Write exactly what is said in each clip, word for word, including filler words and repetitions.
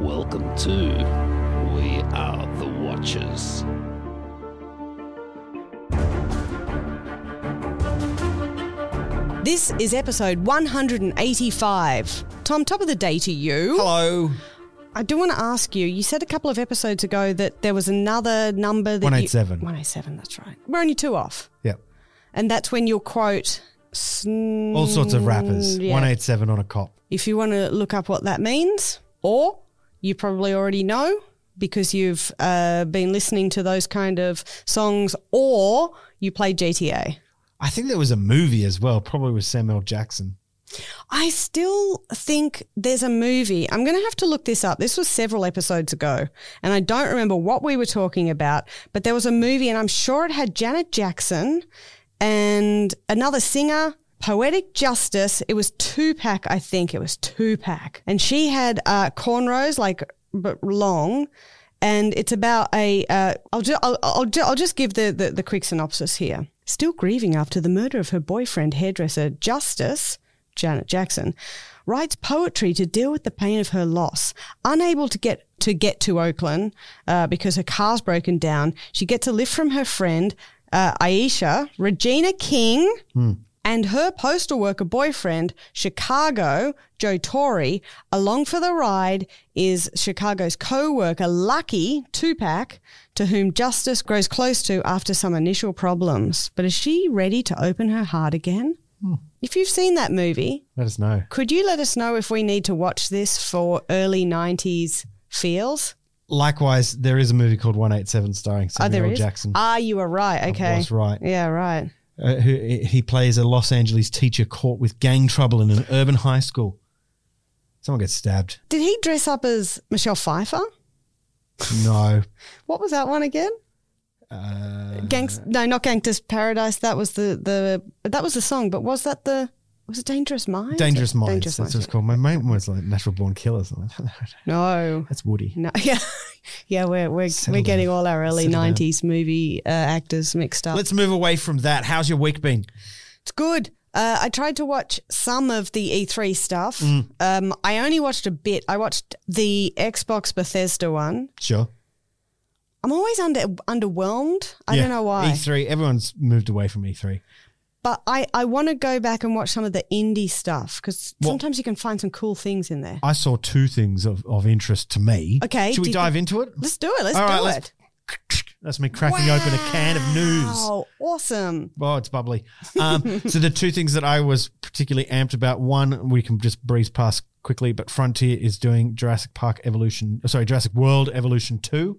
Welcome to We Are the Watchers. This is episode one hundred eighty-five. Tom, top of the day to you. Hello. I do want to ask you, you said a couple of episodes ago that there was another number that one eighty-seven. You, one eighty-seven, that's right. We're only two off. Yep. And that's when you'll quote... Sn- All sorts of rappers. yeah. one eighty-seven on a cop. If you want to look up what that means, or you probably already know because you've uh, been listening to those kind of songs, or you play G T A. I think there was a movie as well, probably with Samuel Jackson. I still think there's a movie. I'm going to have to look this up. This was several episodes ago, and I don't remember what we were talking about, but there was a movie, and I'm sure it had Janet Jackson and another singer, Poetic Justice. It was Tupac, I think. It was Tupac. And she had uh, cornrows, like, but long, and it's about a uh, I'll, ju- I'll, I'll, ju- I'll just give the, the, the quick synopsis here. Still grieving after the murder of her boyfriend, hairdresser Justice, Janet Jackson, writes poetry to deal with the pain of her loss. Unable to get to get to Oakland uh, because her car's broken down, she gets a lift from her friend, uh, Aisha, Regina King, Hmm. and her postal worker boyfriend, Chicago, Joe Torre. Along for the ride is Chicago's co-worker, Lucky Tupac, to whom Justice grows close to after some initial problems. But is she ready to open her heart again? Hmm. If you've seen that movie, Let us know. could you let us know if we need to watch this for early nineties feels? Likewise, there is a movie called one eighty-seven starring Oh, there Samuel is? Jackson. Ah, you were right. Okay. I was right. Yeah, right. Uh, who, he plays a Los Angeles teacher caught with gang trouble in an urban high school. Someone gets stabbed. Did he dress up as Michelle Pfeiffer? No. What was that one again? Uh, Gangs? No, not Gangster's Paradise. That was the the that was the song. But was that the was it Dangerous Minds? Dangerous Minds. Dangerous That's what it's yeah. called. My mate was like Natural Born Killers. No, That's Woody. no, yeah, yeah. We're we're Settle we're getting down. all our early Settle down. nineties movie uh, actors mixed up. Let's move away from that. How's your week been? It's good. Uh, I tried to watch some of the E three stuff. Mm. Um, I only watched a bit. I watched the Xbox Bethesda one. Sure. I'm always under underwhelmed. I Yeah. don't know why. E three. Everyone's moved away from E three. But I, I want to go back and watch some of the indie stuff because Well- sometimes you can find some cool things in there. I saw two things of, of interest to me. Okay, Should we do you dive into it? Let's do it. Let's All do right, it. let's- That's me cracking open a can of news. Oh, awesome. Oh, it's bubbly. Um, so the two things that I was particularly amped about, one, we can just breeze past quickly, but Frontier is doing Jurassic Park Evolution, sorry, Jurassic World Evolution two.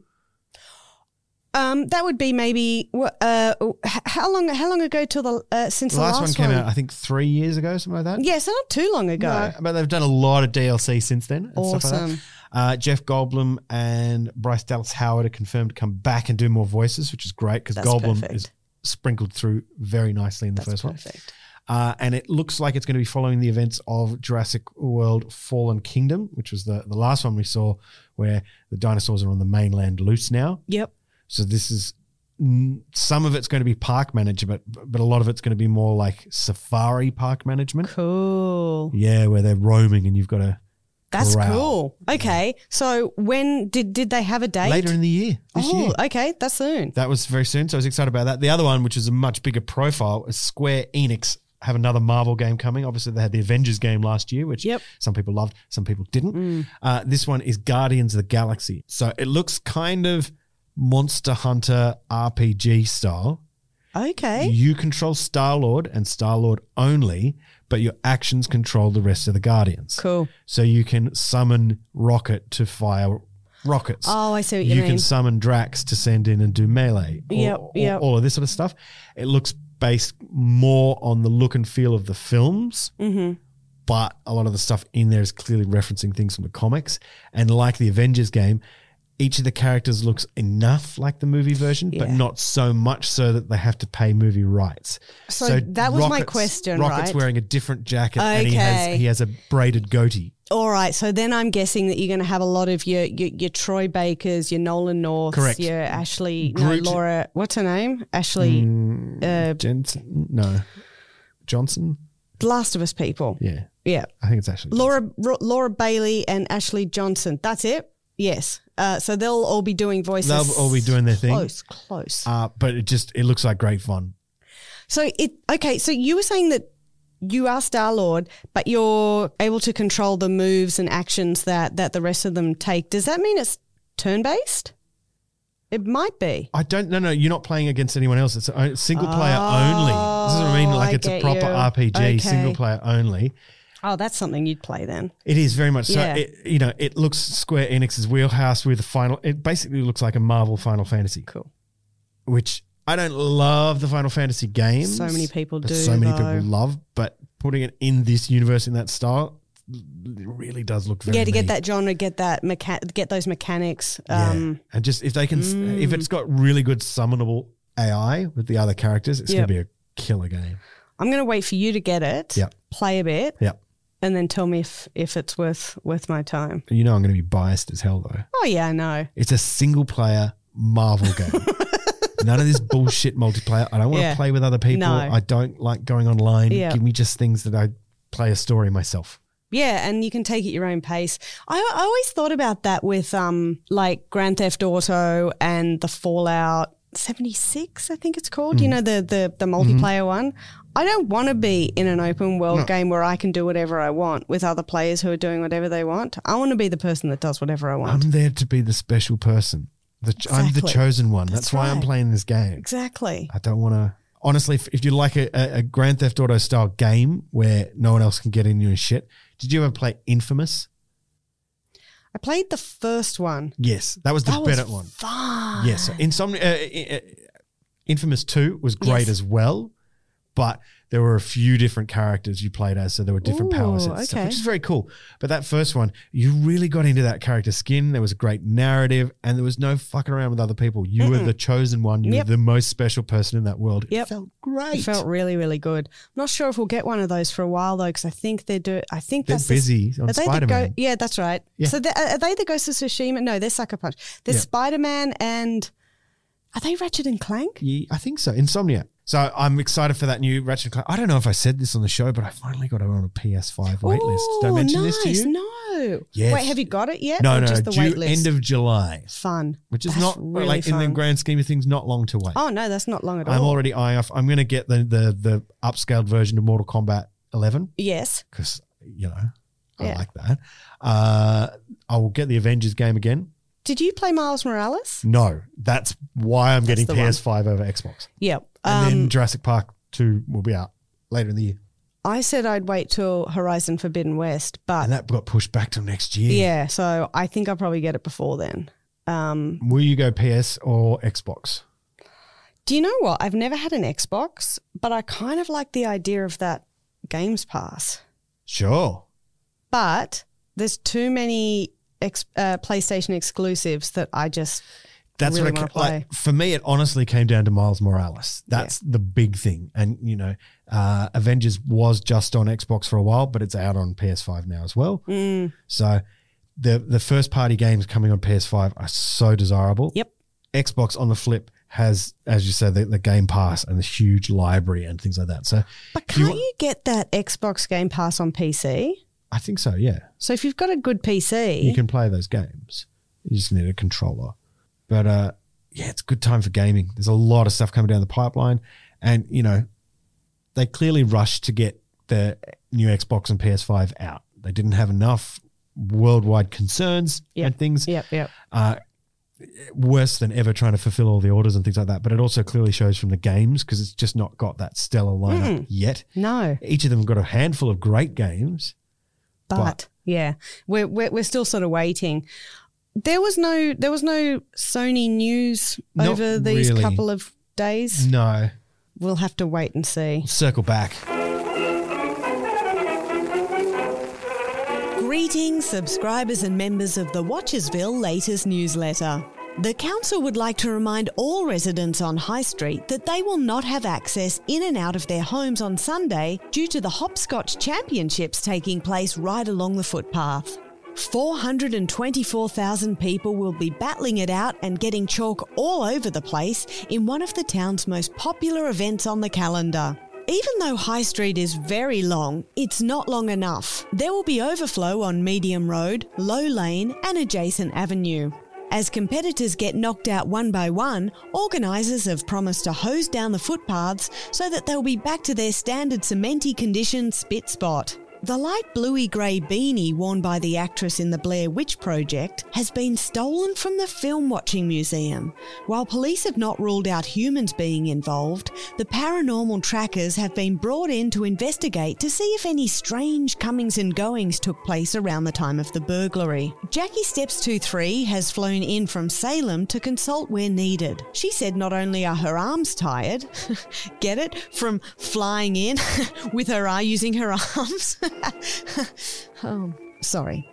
Um, that would be maybe uh, h- how long how long ago till the uh, since The the last, last one came out, I think, three years ago, something like that. Yeah, so not too long ago. No, but they've done a lot of D L C since then. And stuff like that. Awesome. Uh, Jeff Goldblum and Bryce Dallas Howard are confirmed to come back and do more voices, which is great because That's Goldblum perfect. is sprinkled through very nicely in the That's first one. perfect. Uh, and it looks like it's going to be following the events of Jurassic World Fallen Kingdom, which was the, the last one we saw where the dinosaurs are on the mainland loose now. Yep. So this is, mm, some of it's going to be park management, but, but a lot of it's going to be more like safari park management. Cool. Yeah, where they're roaming and you've got to That's corral. cool. Okay, so when did did they have a date? Later in the year, this oh, year. okay, that's soon. That was very soon, so I was excited about that. The other one, which is a much bigger profile, is Square Enix have another Marvel game coming. Obviously, they had the Avengers game last year, which Yep. some people loved, some people didn't. Mm. Uh, this one is Guardians of the Galaxy. So it looks kind of Monster Hunter R P G style. Okay. You control Star-Lord and Star-Lord only, but your actions control the rest of the Guardians. Cool. So you can summon Rocket to fire rockets. Oh, I see what you, You mean. can summon Drax to send in and do melee. Or, Yep, or- yep. all of this sort of stuff. It looks based more on the look and feel of the films, mm-hmm. but a lot of the stuff in there is clearly referencing things from the comics. And like the Avengers game, each of the characters looks enough like the movie version, but Yeah. not so much so that they have to pay movie rights. So that was my question, Rocket's right? wearing a different jacket and he has Okay. he has a braided goatee. All right, so then I'm guessing that you're going to have a lot of your your, your Troy Bakers, your Nolan Norths, Correct. your Ashley, Groot- no, Laura, what's her name? Ashley, Mm, uh, Jensen? No. Johnson? The Last of Us people. Yeah. Yeah. I think it's actually Laura Ro- Laura Bailey and Ashley Johnson. That's it? Yes. Uh, so they'll all be doing voices. They'll all be doing their thing. Close, close. Uh, but it just it looks like great fun. So it okay. So you were saying that you are Star-Lord, but you're able to control the moves and actions that that the rest of them take. Does that mean it's turn-based? It might be. I don't. No, no. You're not playing against anyone else. It's a single player Oh, only. This is what I mean. Like I it's a get proper you. R P G, Okay. single player only. Oh, that's something you'd play then. It is very much so. Yeah. It, you know, it looks Square Enix's wheelhouse with the final. It basically looks like a Marvel Final Fantasy. Cool. Which I don't love the Final Fantasy games. So many people that do, So many though. people love, but putting it in this universe in that style it really does look very Yeah, to get neat. that genre, get that mecha- get those mechanics. Yeah. Um, And just if they can, Mm. if it's got really good summonable A I with the other characters, it's Yep. going to be a killer game. I'm going to wait for you to get it. Yep. Play a bit. Yep. And then tell me if, if it's worth worth my time. You know I'm going to be biased as hell though. Oh yeah, I know. It's a single player Marvel game. None of this bullshit multiplayer. I don't want to Yeah. play with other people. No. I don't like going online. Yeah. Give me just things that I play a story myself. Yeah, and you can take it your own pace. I, I always thought about that with um like Grand Theft Auto and the Fallout seventy-six, I think it's called. Mm. You know, the the the multiplayer one. I don't want to be in an open world No. game where I can do whatever I want with other players who are doing whatever they want. I want to be the person that does whatever I want. I'm there to be the special person. The, I'm the Exactly. chosen one. That's, That's why I'm right. playing this game. Exactly. I don't want to. Honestly, if, if you like a, a, a Grand Theft Auto style game where no one else can get in your shit, did you ever play Infamous? I played the first one. Yes, that was the That was better one. fun. Yes, Insomnia, uh, uh, Infamous two was great Yes. as well, but there were a few different characters you played as, so there were different Ooh, power sets, and stuff, okay. which is very cool. But that first one, you really got into that character skin. There was a great narrative, and there was no fucking around with other people. You were the chosen one. You Yep. were the most special person in that world. Yep. It felt great. It felt really, really good. I'm not sure if we'll get one of those for a while though, because I think they're do. I think They're that's the- busy on are they the Spider-Man. Go- yeah, that's right. Yeah. So they're- are they the Ghost of Tsushima? No, they're Sucker Punch. They're Yeah. Spider-Man and are they Ratchet and Clank? Yeah, I think so. Insomnia. So I'm excited for that new Ratchet and Clank. I don't know if I said this on the show, but I finally got it on a P S five wait list. Did I Ooh, mention nice. this to you? No. Yes. Wait, have you got it yet? No, or no, just the due wait list? end of July, Fun. which is That's not really like in the fun. grand scheme of things, not long to wait. Oh no, that's not long at all. I'm already eyeing off. I'm going to get the, the the upscaled version of Mortal Kombat eleven Yes. because you know I Yeah. like that. Uh, I will get the Avengers game again. Did you play Miles Morales? No, that's why I'm getting the P S five over Xbox, Yeah. and then Um, Jurassic Park two will be out later in the year, I said I'd wait till Horizon Forbidden West, but and that got pushed back till next year. yeah, so I think I'll probably get it before then. Um, Will you go P S or Xbox? do you know what? I've never had an Xbox, but I kind of like the idea of that Games Pass. Sure. But there's too many ex- uh, PlayStation exclusives that I just That's really what I wanna ca- like. play. For me, it honestly came down to Miles Morales. That's the big thing. And, you know, uh, Avengers was just on Xbox for a while, but it's out on P S five now as well. Mm. So the the first party games coming on P S five are so desirable. Yep. Xbox on the flip has, as you said, the, the Game Pass and the huge library and things like that. So But if you can't wa- you get that Xbox Game Pass on P C? I think so, yeah. So if you've got a good P C, You can play those games. You just need a controller. But uh, yeah, it's a good time for gaming. There's a lot of stuff coming down the pipeline. And, you know, they clearly rushed to get the new Xbox and P S five out. They didn't have enough worldwide concerns Yep. and things. Yep, yep. Uh, worse than ever trying to fulfill all the orders and things like that. But it also clearly shows from the games because it's just not got that stellar lineup yet. No, Each of them have got a handful of great games. but, But- yeah, we're, we're we're still sort of waiting. There was no there was no Sony news Not over these really. couple of days. No. We'll have to wait and see. Circle back. Greetings, subscribers and members of the Watchersville latest newsletter. The council would like to remind all residents on High Street that they will not have access in and out of their homes on Sunday due to the Hopscotch Championships taking place right along the footpath. four hundred twenty-four thousand people will be battling it out and getting chalk all over the place in one of the town's most popular events on the calendar. Even though High Street is very long, it's not long enough. There will be overflow on Medium Road, Low Lane and adjacent avenue. As competitors get knocked out one by one, organisers have promised to hose down the footpaths so that they'll be back to their standard cementy conditioned spit spot. The light bluey grey beanie worn by the actress in the Blair Witch Project has been stolen from the Film Watching Museum. While police have not ruled out humans being involved, the paranormal trackers have been brought in to investigate to see if any strange comings and goings took place around the time of the burglary. Jackie Steps two three has flown in from Salem to consult where needed. She said not only are her arms tired, get it, from flying in with her eye using her arms, oh, sorry.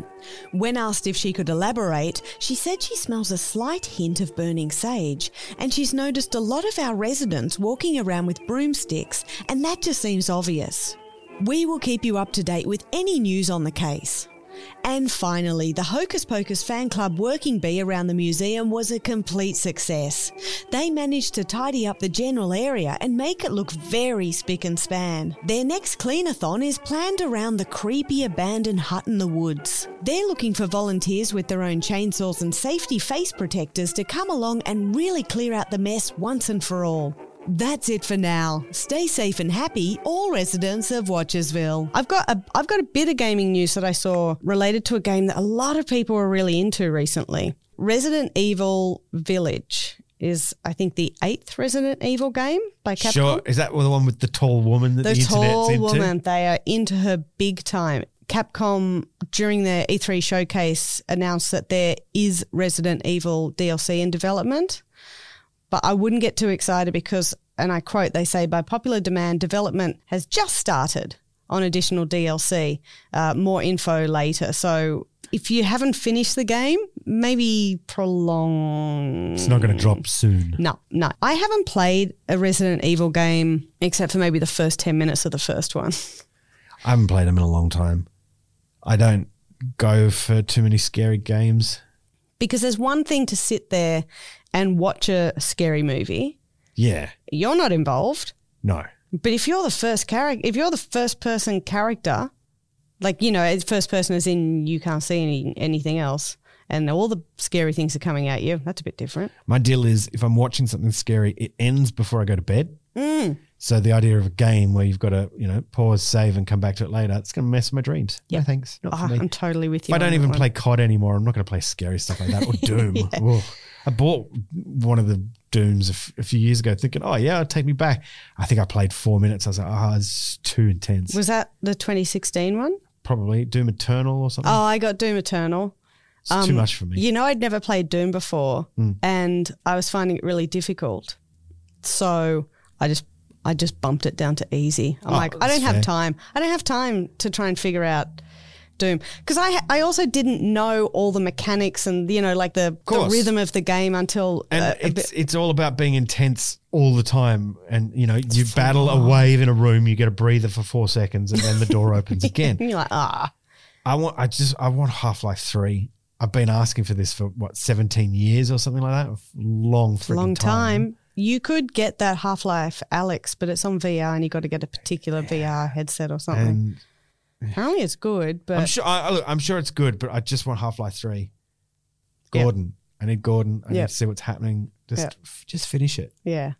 When asked if she could elaborate, she said she smells a slight hint of burning sage, and she's noticed a lot of our residents walking around with broomsticks, and that just seems obvious. We will keep you up to date with any news on the case. And finally, the Hocus Pocus fan club working bee around the museum was a complete success. They managed to tidy up the general area and make it look very spick and span. Their next clean-a-thon is planned around the creepy abandoned hut in the woods. They're looking for volunteers with their own chainsaws and safety face protectors to come along and really clear out the mess once and for all. That's it for now. Stay safe and happy, all residents of Watchersville. I've got a I've got a bit of gaming news that I saw related to a game that a lot of people were really into recently. Resident Evil Village is, I think, the eighth Resident Evil game by Capcom. Sure. Is that the one with the tall woman that the, the internet's tall into? woman. They are into her big time. Capcom, during their E three showcase, announced that there is Resident Evil D L C in development. But I wouldn't get too excited because, and I quote, they say, by popular demand, development has just started on additional D L C. Uh, more info later. So if you haven't finished the game, maybe prolong. It's not going to drop soon. No, no. I haven't played a Resident Evil game except for maybe the first ten minutes of the first one. I haven't played them in a long time. I don't go for too many scary games. Because there's one thing to sit there and watch a scary movie. Yeah. You're not involved. No. But if you're the first character, if you're the first person character, like, you know, first person as in you can't see any, anything else and all the scary things are coming at you, that's a bit different. My deal is if I'm watching something scary, it ends before I go to bed. Mm. So the idea of a game where you've got to, you know, pause, save and come back to it later, it's going to mess with my dreams. Yeah. No thanks. Not Oh, for me. I'm totally with you. If I don't on even that play one. C O D anymore, I'm not going to play scary stuff like that or Doom. Yeah. Whoa. I bought one of the Dooms a, f- a few years ago thinking, oh, yeah, it'll take me back. I think I played four minutes. I was like, oh, it's too intense. Was that the twenty sixteen one? Probably Doom Eternal or something. Oh, I got Doom Eternal. It's too much for me. You know, I'd never played Doom before Mm. and I was finding it really difficult. So I just I just bumped it down to easy. I'm Oh, like, I that's don't have fair. time. I don't have time to try and figure out Doom. Because I I also didn't know all the mechanics and, you know, like the, the course. rhythm of the game until And uh, a it's bit- it's all about being intense all the time. And, you know, you battle a wave in a room, you get a breather for four seconds and then the door opens again. and you're like, ah. I want I just I want Half-Life three. I've been asking for this for what, seventeen years or something like that? A long freaking Long time. time. You could get that Half-Life Alex, but it's on V R and you got to get a particular V R headset or something. And Apparently it's good, but I'm sure I, I- look, I'm sure it's good, but I just want Half-Life three. Yeah. Gordon. I need Gordon. I Yeah. need to see what's happening. Just Yeah. f- just finish it. yeah.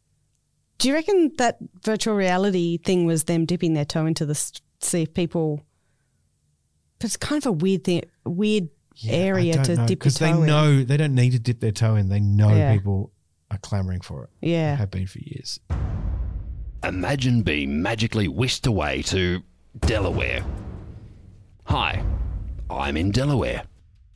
Do you reckon that virtual reality thing was them dipping their toe into the s- see if people? But it's kind of a weird thing, weird area to dip your because toe they in. know they don't need to dip their toe in. They know Yeah. people are clamoring for it. Yeah. Have been for years. Imagine being magically whisked away to Delaware. Hi, I'm in Delaware.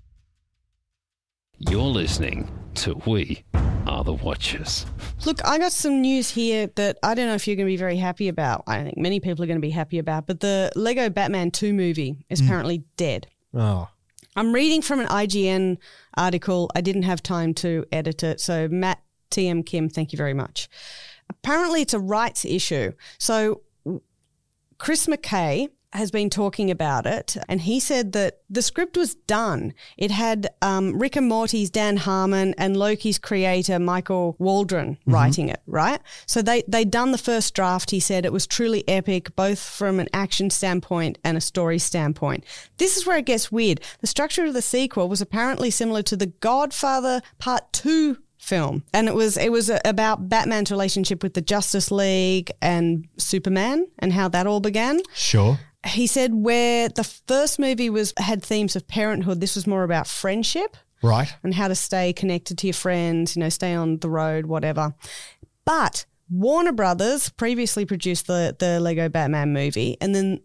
You're listening to We Are the Watchers. Look, I got some news here that I don't know if you're going to be very happy about. I don't think many people are going to be happy about, but the Lego Batman two movie is apparently dead. Oh, I'm reading from an I G N article. I didn't have time to edit it. So Matt T M Kim, thank you very much. Apparently it's a rights issue. So Chris McKay has been talking about it, and he said that the script was done. It had um, Rick and Morty's Dan Harmon and Loki's creator Michael Waldron mm-hmm. writing it, right? So they, they'd done the first draft. He said it was truly epic, both from an action standpoint and a story standpoint. This is where it gets weird. The structure of the sequel was apparently similar to The Godfather Part two film, and it was it was about Batman's relationship with the Justice League and Superman and how that all began. Sure. He said where the first movie was had themes of parenthood, this was more about friendship, right, and how to stay connected to your friends, you know, stay on the road, whatever. But Warner Brothers previously produced the the Lego Batman movie, and then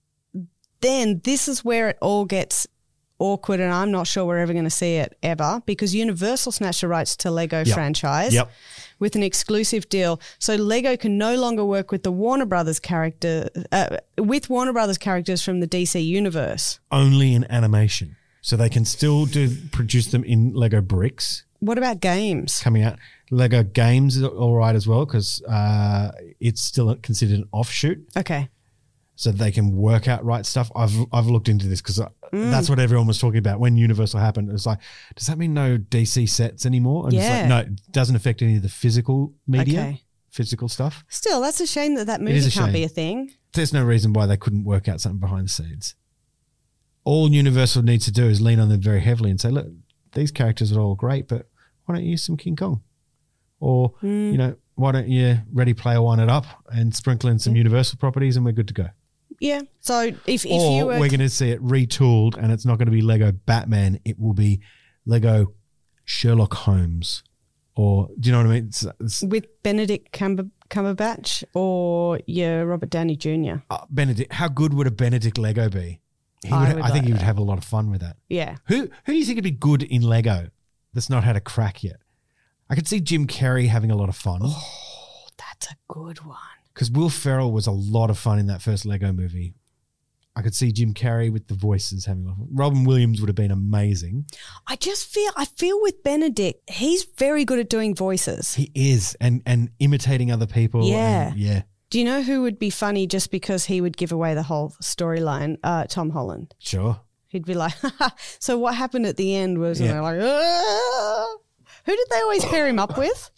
then this is where it all gets awkward, and I'm not sure we're ever going to see it ever, because Universal snatched the rights to Lego yep. franchise yep. with an exclusive deal. So Lego can no longer work with the Warner Brothers character uh, with Warner Brothers characters from the D C universe. Only in animation. So they can still do produce them in Lego bricks. What about games? Coming out. Lego games is all right as well, because uh, it's still considered an offshoot. Okay. So they can work out right stuff. I've I've looked into this because mm. that's what everyone was talking about when Universal happened. It was like, does that mean no D C sets anymore? And yeah. it's like, no, it doesn't affect any of the physical media, okay. physical stuff. Still, that's a shame that that movie can't shame. be a thing. There's no reason why they couldn't work out something behind the scenes. All Universal needs to do is lean on them very heavily and say, look, these characters are all great, but why don't you use some King Kong? Or, mm. you know, why don't you Ready Player One it up and sprinkle in some mm. Universal properties and we're good to go. Yeah. So if, if or you were... we're going to see it retooled, and it's not going to be Lego Batman. It will be Lego Sherlock Holmes, or do you know what I mean? It's, it's, with Benedict Cumber, Cumberbatch or yeah, Robert Downey Junior Uh, Benedict. How good would a Benedict Lego be? He I would, would I think like he would that. have a lot of fun with that. Yeah. Who Who do you think would be good in Lego that's not had a crack yet? I could see Jim Carrey having a lot of fun. Oh, that's a good one. Because Will Ferrell was a lot of fun in that first Lego movie. I could see Jim Carrey with the voices having a lot of fun. Robin Williams would have been amazing. I just feel, I feel with Benedict, he's very good at doing voices. He is, and and imitating other people. Yeah. And, yeah. Do you know who would be funny just because he would give away the whole storyline? Uh, Tom Holland. Sure. He'd be like, so what happened at the end was, Yeah. and they're like, ah. Who did they always pair him up with?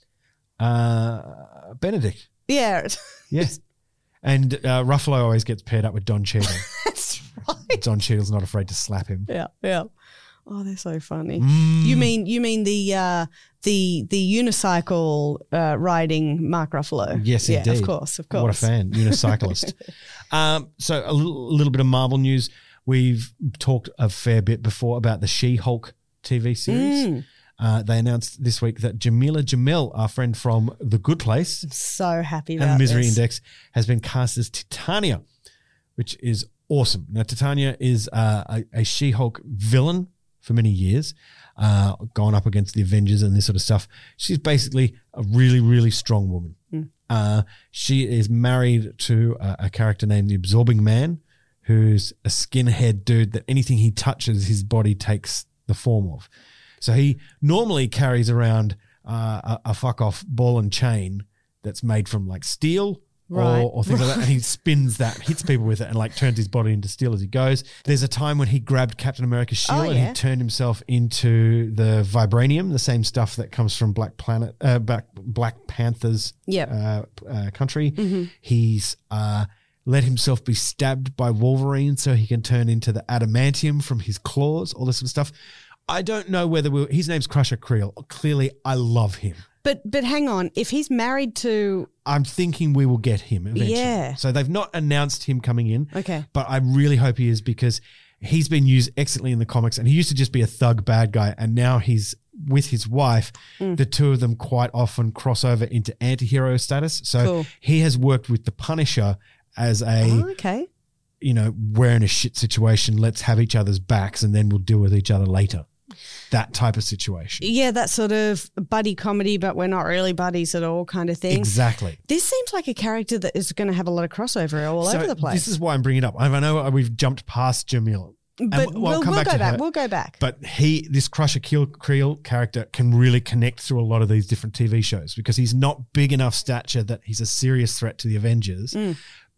Uh, Benedict. Yeah. Yes. And uh, Ruffalo always gets paired up with Don Cheadle. That's right. Don Cheadle's not afraid to slap him. Yeah, yeah. Oh, they're so funny. Mm. You mean you mean the uh, the the unicycle uh, riding Mark Ruffalo? Yes, yeah, indeed. of course, of course. What a fan, unicyclist. um, so a little, little bit of Marvel news. We've talked a fair bit before about the She-Hulk T V series. Mm. Uh, they announced this week that Jamila Jamil, our friend from The Good Place So happy about and Misery this. Index, has been cast as Titania, which is awesome. Now, Titania is uh, a, a She-Hulk villain for many years, uh, gone up against the Avengers and this sort of stuff. She's basically a really, really strong woman. Mm. Uh, she is married to a, a character named the Absorbing Man, who's a skinhead dude that anything he touches, his body takes the form of. So he normally carries around uh, a, a fuck off ball and chain that's made from like steel Right. or, or things like that. And he spins that, hits people with it, and like turns his body into steel as he goes. There's a time when he grabbed Captain America's shield Oh, and yeah. he turned himself into the vibranium, the same stuff that comes from Black Planet, uh, Black, Black Panther's Yep. uh, uh, country. Mm-hmm. He's uh, let himself be stabbed by Wolverine so he can turn into the adamantium from his claws, all this sort of stuff. I don't know whether we'll, his name's Crusher Creel. Clearly, I love him. But but hang on, if he's married to I'm thinking we will get him eventually. Yeah. So they've not announced him coming in. Okay. But I really hope he is, because he's been used excellently in the comics, and he used to just be a thug bad guy, and now he's with his wife. Mm. The two of them quite often cross over into anti-hero status. So Cool. he has worked with the Punisher as a, oh, okay. you know, we're in a shit situation. Let's have each other's backs and then we'll deal with each other later. That type of situation. Yeah, that sort of buddy comedy, but we're not really buddies at all kind of thing. Exactly. This seems like a character that is going to have a lot of crossover all So over the place. This is why I'm bringing it up. I know we've jumped past Jamila. but And we'll, come we'll go to back. her. We'll go back. But he, this Crusher Creel, Creel character can really connect through a lot of these different T V shows, because he's not big enough stature that he's a serious threat to the Avengers, Mm.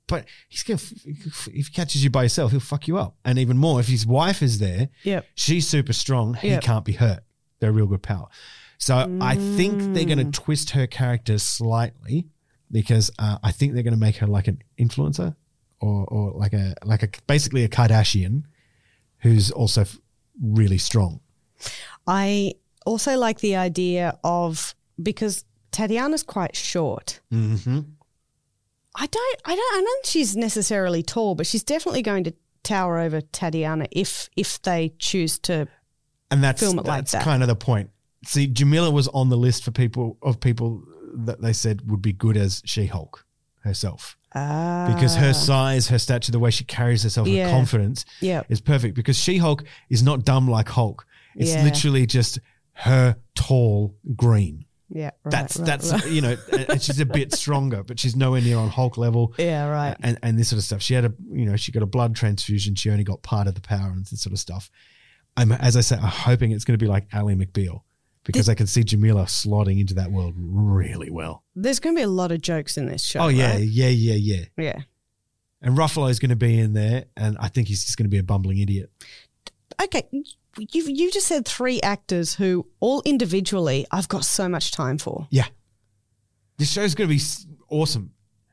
But he's gonna if he catches you by yourself, he'll fuck you up. And even more, if his wife is there, Yep. she's super strong. He Yep. can't be hurt. They're a real good power. So mm. I think they're going to twist her character slightly because uh, I think they're going to make her like an influencer or or like a like a basically a Kardashian who's also f- really strong. I also like the idea of, because Tatiana's quite short. Mm-hmm. I don't, I don't, I don't think she's necessarily tall, but she's definitely going to tower over Tatiana if if they choose to and that's, film it like that's that. kind of the point. See, Jamila was on the list for people of people that they said would be good as She-Hulk herself. Ah. Because her size, her stature, the way she carries herself, Yeah. her confidence Yep. is perfect. Because She-Hulk is not dumb like Hulk. It's Yeah. literally just her tall green. Yeah, right. That's right, that's right. you know, and she's a bit stronger, but she's nowhere near on Hulk level. Yeah, right. And and this sort of stuff. She had a you know she got a blood transfusion. She only got part of the power and this sort of stuff. I'm as I say, I'm hoping it's going to be like Ally McBeal because I can see Jamila slotting into that world really well. There's going to be a lot of jokes in this show. Oh yeah, right? yeah, yeah, yeah. Yeah. And Ruffalo's going to be in there, and I think he's just going to be a bumbling idiot. Okay, you you just said three actors who all individually I've got so much time for. Yeah. This show's going to be s- awesome.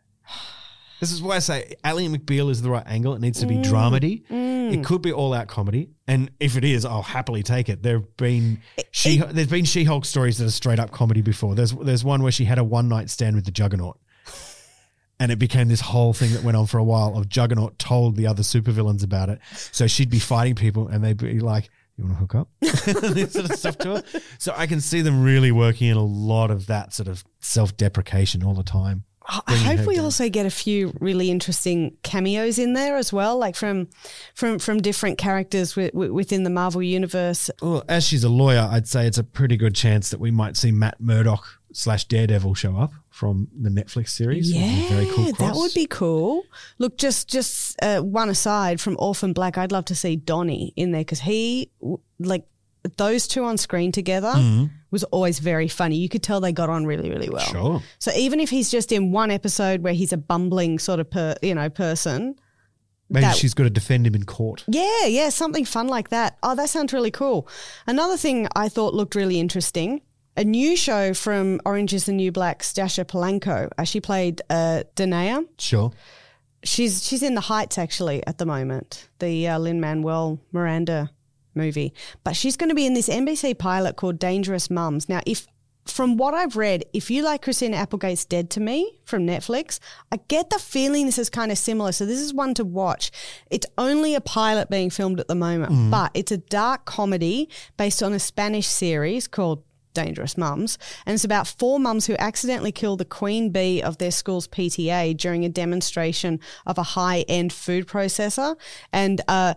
This is why I say Ally McBeal is the right angle. It needs to be Mm. dramedy. Mm. It could be all-out comedy, and if it is, I'll happily take it. There've been she there's been She-Hulk stories that are straight-up comedy before. There's there's one where she had a one-night stand with the Juggernaut, and it became this whole thing that went on for a while. Of Juggernaut told the other supervillains about it, so she'd be fighting people, and they'd be like, "You want to hook up?" this sort of stuff to her. So I can see them really working in a lot of that sort of self-deprecation all the time. I bringing hope her we down. also get a few really interesting cameos in there as well, like from from from different characters w- w- within the Marvel universe. Well, as she's a lawyer, I'd say it's a pretty good chance that we might see Matt Murdock slash Daredevil show up from the Netflix series. It would be a very cool that cross. would be cool. Look, just just uh, one aside from Orphan Black, I'd love to see Donnie in there because he w- like those two on screen together was always very funny. You could tell they got on really, really well. Sure. So even if he's just in one episode where he's a bumbling sort of per, you know person. Maybe that- she's got to defend him in court. Yeah, yeah, something fun like that. Oh, that sounds really cool. Another thing I thought looked really interesting, a new show from Orange is the New Black's Dasha Polanco. Uh, she played uh, Danae. Sure. She's she's in The Heights actually at the moment, the uh, Lin-Manuel Miranda movie. But she's going to be in this N B C pilot called Dangerous Mums. Now, if from what I've read, if you like Christina Applegate's Dead to Me from Netflix, I get the feeling this is kind of similar. So this is one to watch. It's only a pilot being filmed at the moment, Mm. but it's a dark comedy based on a Spanish series called Dangerous Mums. And it's about four mums who accidentally kill the queen bee of their school's P T A during a demonstration of a high-end food processor. And uh,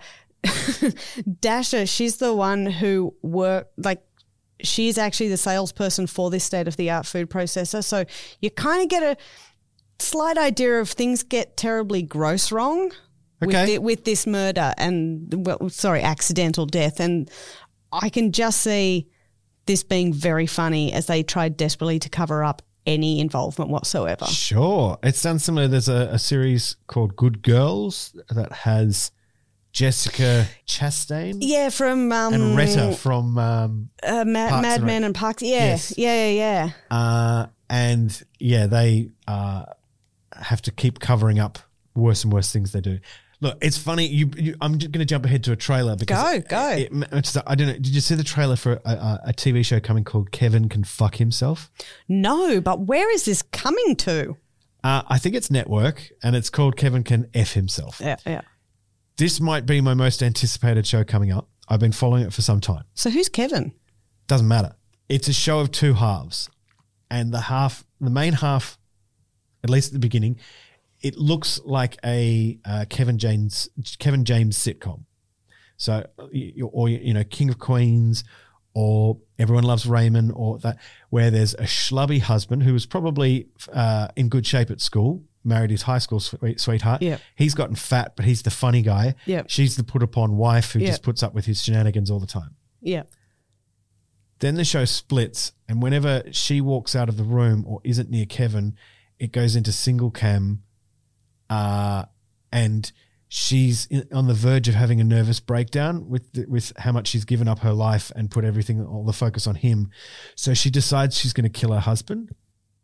Dasha, she's the one who work like she's actually the salesperson for this state-of-the-art food processor. So you kind of get a slight idea of things get terribly gross wrong with, Okay. the, with this murder and, well, sorry, accidental death. And I can just see this being very funny as they tried desperately to cover up any involvement whatsoever. Sure. It sounds similar. There's a, a series called Good Girls that has Jessica Chastain Yeah, from um, and Retta from um, uh, Ma- Parks Mad and Men Rec. and Parks. Yeah, Yes. yeah, yeah, yeah. uh, and yeah, they uh, have to keep covering up worse and worse things they do. Look, it's funny. You, you I'm going to jump ahead to a trailer because Go, go. It, it's, I don't know. Did you see the trailer for a, a, a T V show coming called Kevin Can Fuck Himself? No, but where is this coming to? Uh, I think it's network, and it's called Kevin Can F Himself. Yeah, yeah. This might be my most anticipated show coming up. I've been following it for some time. So who's Kevin? Doesn't matter. It's a show of two halves, and the half, the main half, at least at the beginning, it looks like a uh, Kevin James Kevin James sitcom. So, you- or you know, King of Queens, or Everyone Loves Raymond, or that, where there's a schlubby husband who was probably uh, in good shape at school, married his high school sweet, sweetheart. Yep. He's gotten fat, but he's the funny guy. Yep. She's the put upon wife who Yep. just puts up with his shenanigans all the time. Yeah. Then the show splits, and whenever she walks out of the room or isn't near Kevin, it goes into single cam uh, and she's in, on the verge of having a nervous breakdown with the, with how much she's given up her life and put everything, all the focus on him. So she decides she's going to kill her husband.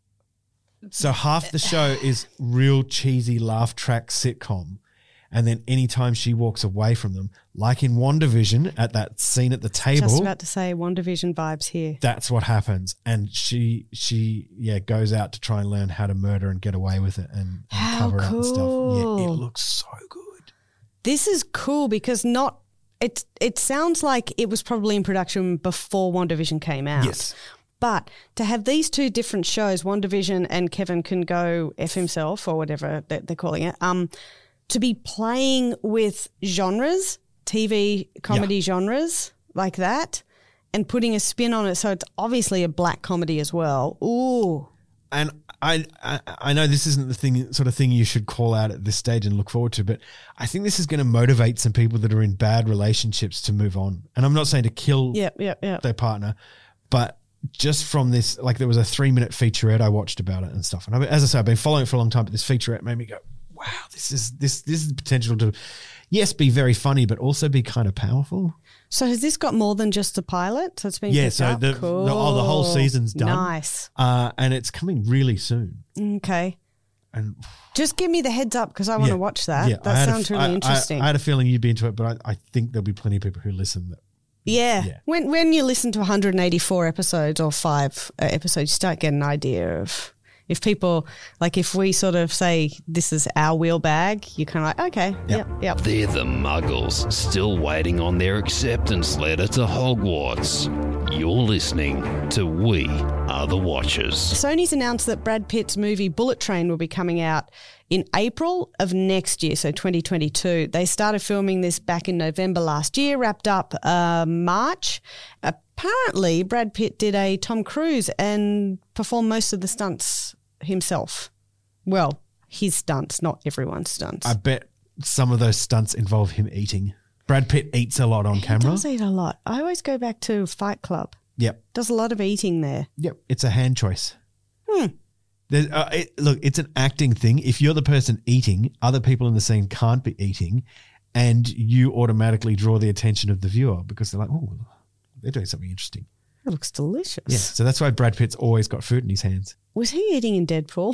So half the show is real cheesy laugh track sitcom. And then anytime she walks away from them, like in WandaVision at that scene at the table. Just about to say WandaVision vibes here. That's what happens. And she, she, yeah, goes out to try and learn how to murder and get away with it and, and How cover it up and stuff. cool. Yeah, it looks so good. This is cool because not it. It sounds like it was probably in production before WandaVision came out. Yes. But to have these two different shows, WandaVision and Kevin Can Go F Himself or whatever they're, they're calling it, um, to be playing with genres, T V comedy Yeah. genres like that, and putting a spin on it. So it's obviously a black comedy as well. Ooh. And I, I I know this isn't the thing sort of thing you should call out at this stage and look forward to, but I think this is going to motivate some people that are in bad relationships to move on. And I'm not saying to kill Yep, yep, yep. their partner, but just from this, like there was a three minute featurette I watched about it and stuff. And I, as I say, I've been following it for a long time, but this featurette made me go, wow, this is this this is the potential to, yes, be very funny, but also be kind of powerful. So has this got more than just the pilot? So it's been Yeah, picked so up? the, cool. the oh the whole season's done. Nice. Uh, and it's coming really soon. Okay. And Just give me the heads up because I want to yeah, watch that. yeah, I that had a sounds f- really I- I- interesting. I, had a feeling you'd be into it, but I, I think there'll be plenty of people who listen that yeah. yeah. When when you listen to one hundred eighty-four episodes or five uh, episodes, you start getting an idea of if people, like if we sort of say this is our wheel bag, you're kind of like, okay, yep, yep. They're the Muggles, still waiting on their acceptance letter to Hogwarts. You're listening to We Are the Watchers. Sony's announced that Brad Pitt's movie Bullet Train will be coming out in April of next year, so twenty twenty-two. They started filming this back in November last year, wrapped up uh, March. Apparently, Brad Pitt did a Tom Cruise and performed most of the stunts himself. Well, his stunts, not everyone's stunts. I bet some of those stunts involve him eating. Brad Pitt eats a lot on he camera. does eat a lot. I always go back to Fight Club. Yep. Does a lot of eating there. Yep. It's a hand choice. Hmm. There's, uh, it, look, it's an acting thing. If you're the person eating, other people in the scene can't be eating, and you automatically draw the attention of the viewer because they're like, oh, they're doing something interesting. It looks delicious. Yeah. So that's why Brad Pitt's always got food in his hands. Was he eating in Deadpool?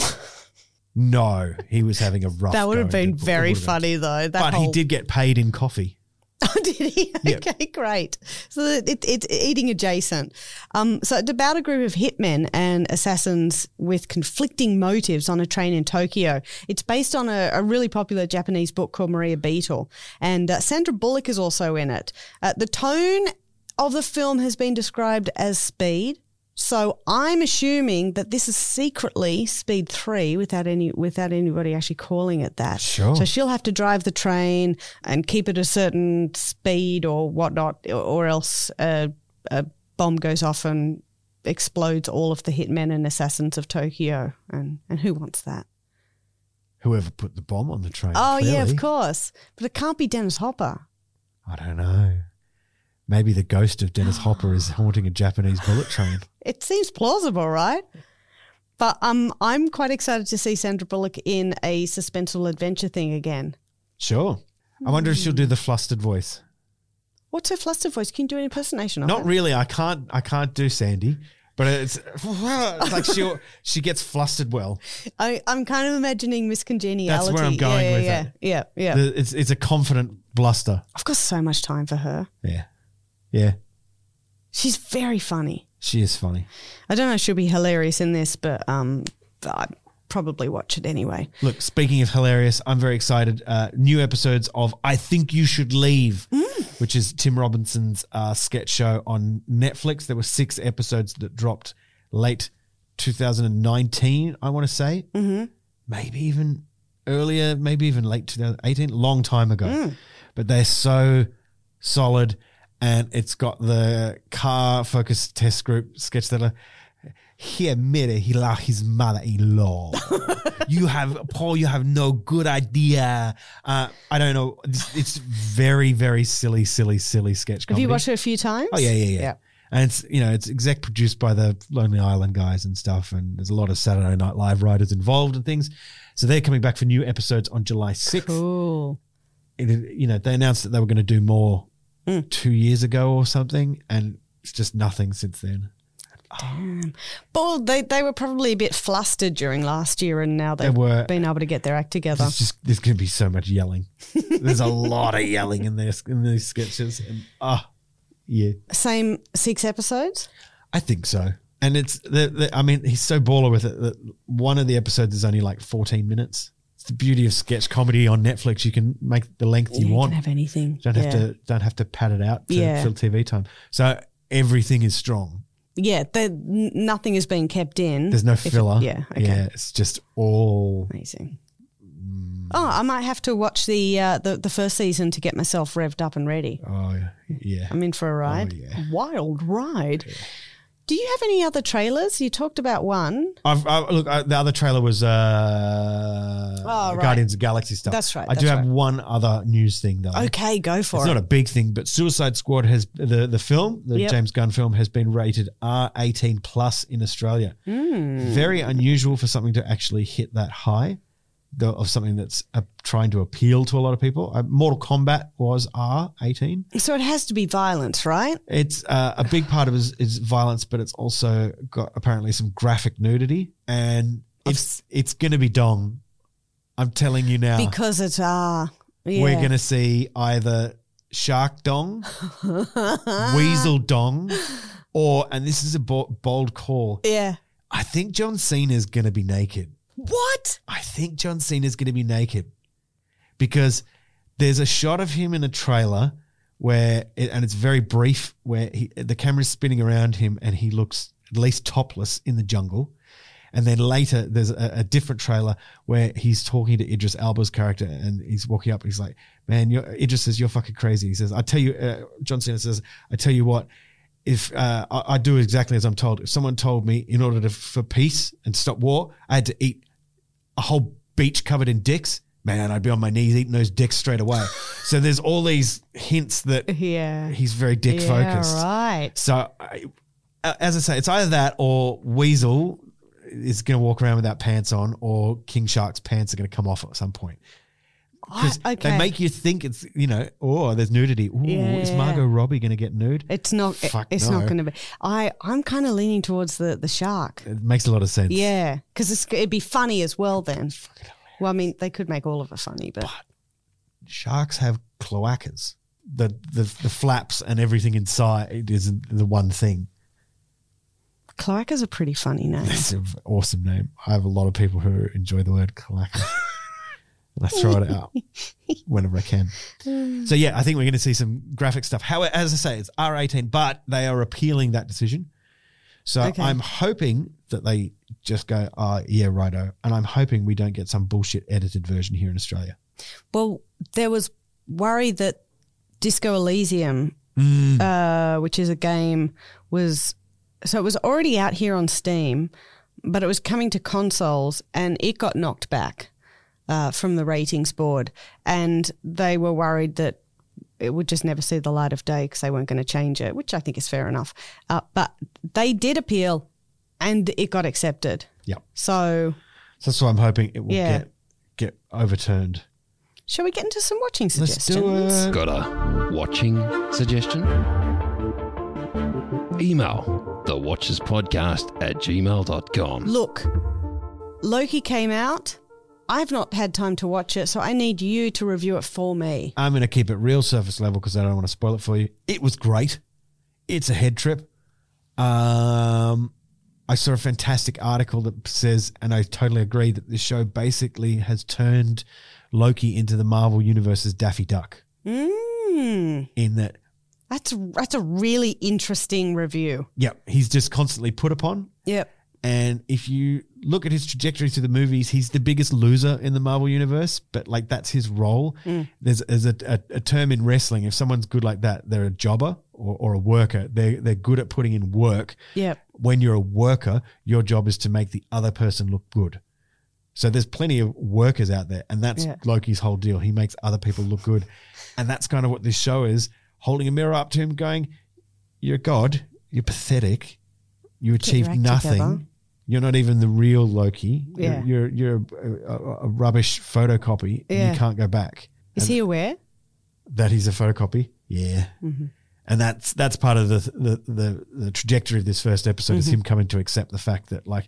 No, he was having a rough That would have go in been Deadpool. It very would have been. funny though. That But whole... he did get paid in coffee. Oh, did he? Yep. Okay, great. So it, it's eating adjacent. Um, so it's about a group of hitmen and assassins with conflicting motives on a train in Tokyo. It's based on a, a really popular Japanese book called Maria Beetle, and uh, Sandra Bullock is also in it. Uh, the tone of the film has been described as speed. So I'm assuming that this is secretly Speed three without any without anybody actually calling it that. Sure. So she'll have to drive the train and keep it a certain speed or whatnot, or, or else a, a bomb goes off and explodes all of the hitmen and assassins of Tokyo. And, and who wants that? Whoever put the bomb on the train. Oh, yeah, clearly. of course. But it can't be Dennis Hopper. I don't know. Maybe the ghost of Dennis Hopper is haunting a Japanese bullet train. It seems plausible, right? But um, I'm quite excited to see Sandra Bullock in a suspenseful adventure thing again. Sure. I wonder if she'll do the flustered voice. What's her flustered voice? Can you do an impersonation of Not it? really. I can't. I can't do Sandy, but it's, it's like she she gets flustered well. I, I'm kind of imagining Miss Congeniality. That's where I'm going yeah, with yeah, it. Yeah, yeah, yeah. The- it's it's a confident bluster. I've got so much time for her. Yeah, yeah. She's very funny. She is funny. I don't know if she'll be hilarious in this, but um, I'd probably watch it anyway. Look, speaking of hilarious, I'm very excited. Uh, new episodes of I Think You Should Leave, Mm. which is Tim Robinson's uh, sketch show on Netflix. There were six episodes that dropped late two thousand nineteen, I want to say. Mm-hmm. Maybe even earlier, maybe even late two thousand eighteen, long time ago. Mm. But they're so solid, and it's got the car-focused test group sketch that are, he admitted he loved his mother-in-law. You have, Paul, you have no good idea. Uh, I don't know. It's, it's very, very silly, silly, silly sketch Have comedy. you watched it a few times? Oh, yeah, yeah, yeah. Yeah. And it's, you know, it's exec produced by the Lonely Island guys and stuff. And there's a lot of Saturday Night Live writers involved and things. So they're coming back for new episodes on July sixth. Cool. It, you know, they announced that they were going to do more Mm. two years ago or something. And it's just nothing since then. Damn. Well, they, they were probably a bit flustered during last year and now they've They were. been able to get their act together. There's just there's going to be so much yelling. There's a lot of yelling in this in these sketches, and ah, yeah, Same six episodes? I think so. And it's the, the I mean, he's so baller with it that one of the episodes is only like fourteen minutes. It's the beauty of sketch comedy on Netflix. You can make the length you Yeah, want. You can have anything. Don't have yeah. to don't have to pad it out to Yeah. fill T V time. So everything is strong. Yeah, the, n- nothing is being kept in. There's no If it- filler. yeah, okay. Yeah, it's just all. Amazing. Oh, I might have to watch the, uh, the the first season to get myself revved up and ready. Oh yeah. I'm in for a ride. Oh, yeah. Wild ride. Do you have any other trailers? You talked about one. I've, I, look, uh, the other trailer was uh, Oh, right. Guardians of the Galaxy stuff. That's right, I do that's have right. one other news thing though. Okay, go for It's it. not a big thing, but Suicide Squad has the the film, the Yep. James Gunn film, has been rated R eighteen plus in Australia. Hmm. Very unusual for something to actually hit that high, the, of something that's uh, trying to appeal to a lot of people. Uh, Mortal Kombat was R eighteen. So it has to be violence, right? It's uh, a big part of it is, is violence, but it's also got apparently some graphic nudity, and it's it's going to be dong. I'm telling you now, Because it's ah, yeah. we're going to see either shark dong, weasel dong, or, and this is a bo- bold call, yeah. I think John Cena is going to be naked. What? I think John Cena is going to be naked because there's a shot of him in a trailer where, it, and it's very brief, where he, the camera's spinning around him and he looks at least topless in the jungle. And then later there's a, a different trailer where he's talking to Idris Elba's character and he's walking up and he's like, man, you're, Idris says, you're fucking crazy. He says, I tell you, uh, John Cena says, I tell you what, if uh, I, I do exactly as I'm told. If someone told me in order to for peace and stop war, I had to eat a whole beach covered in dicks, man, I'd be on my knees eating those dicks straight away. So there's all these hints that Yeah. he's very dick yeah, focused. right. So I, as I say, it's either that or Weasel is going to walk around without pants on, or King Shark's pants are going to come off at some point. Because I- okay. they make you think it's, you know, oh, there's nudity. Ooh, Yeah, is yeah, Margot yeah. Robbie going to get nude? It's not. Fuck it's no. not going to be. I. I'm kind of leaning towards the the shark. It makes a lot of sense. Yeah, because it'd be funny as well. Then. Well, I mean, they could make all of it funny, but Sharks have cloacas. The, the the flaps and everything inside is the one thing. cloaca's a pretty funny name. It's an awesome name. I have a lot of people who enjoy the word cloaca. And I throw it out whenever I can. So, yeah, I think we're going to see some graphic stuff. However, as I say, it's R eighteen, but they are appealing that decision. So Okay. I'm hoping that they just go, oh, yeah, righto. And I'm hoping we don't get some bullshit edited version here in Australia. Well, there was worry that Disco Elysium, Mm. uh, which is a game, was so it was already out here on Steam, but it was coming to consoles, and it got knocked back uh, from the ratings board, and they were worried that it would just never see the light of day because they weren't going to change it, which I think is fair enough. Uh, but they did appeal, and it got accepted. Yep. So, So that's why I'm hoping it will Yeah. get get overturned. shall we get into some watching Let's suggestions? do it. Got a watching suggestion? Email the watchers podcast at gmail dot com. Look, Loki came out. I've not had time to watch it, so I need you to review it for me. I'm going to keep it real surface level because I don't want to spoil it for you. It was great. It's a head trip. Um, I saw a fantastic article that says, and I totally agree, that this show basically has turned Loki into the Marvel Universe's Daffy Duck. Mm, In that, that's that's a really interesting review. yeah, he's just constantly put upon. Yep. And if you look at his trajectory through the movies, he's the biggest loser in the Marvel Universe, but like that's his role. Mm. There's, there's a, a, a term in wrestling. If someone's good like that, they're a jobber or, or a worker. They're, they're good at putting in work. Yep. When you're a worker, your job is to make the other person look good. So there's plenty of workers out there, and that's Yeah. Loki's whole deal. He makes other people look good. And that's kind of what this show is, holding a mirror up to him going, you're God. you're pathetic. You your achieved act nothing. together. You're not even the real Loki. Yeah. You're you're, you're a, a, a rubbish photocopy, and Yeah. you can't go back. Is And he aware? that he's a photocopy? Yeah. Mm-hmm. And that's that's part of the the the, the trajectory of this first episode Mm-hmm. is him coming to accept the fact that like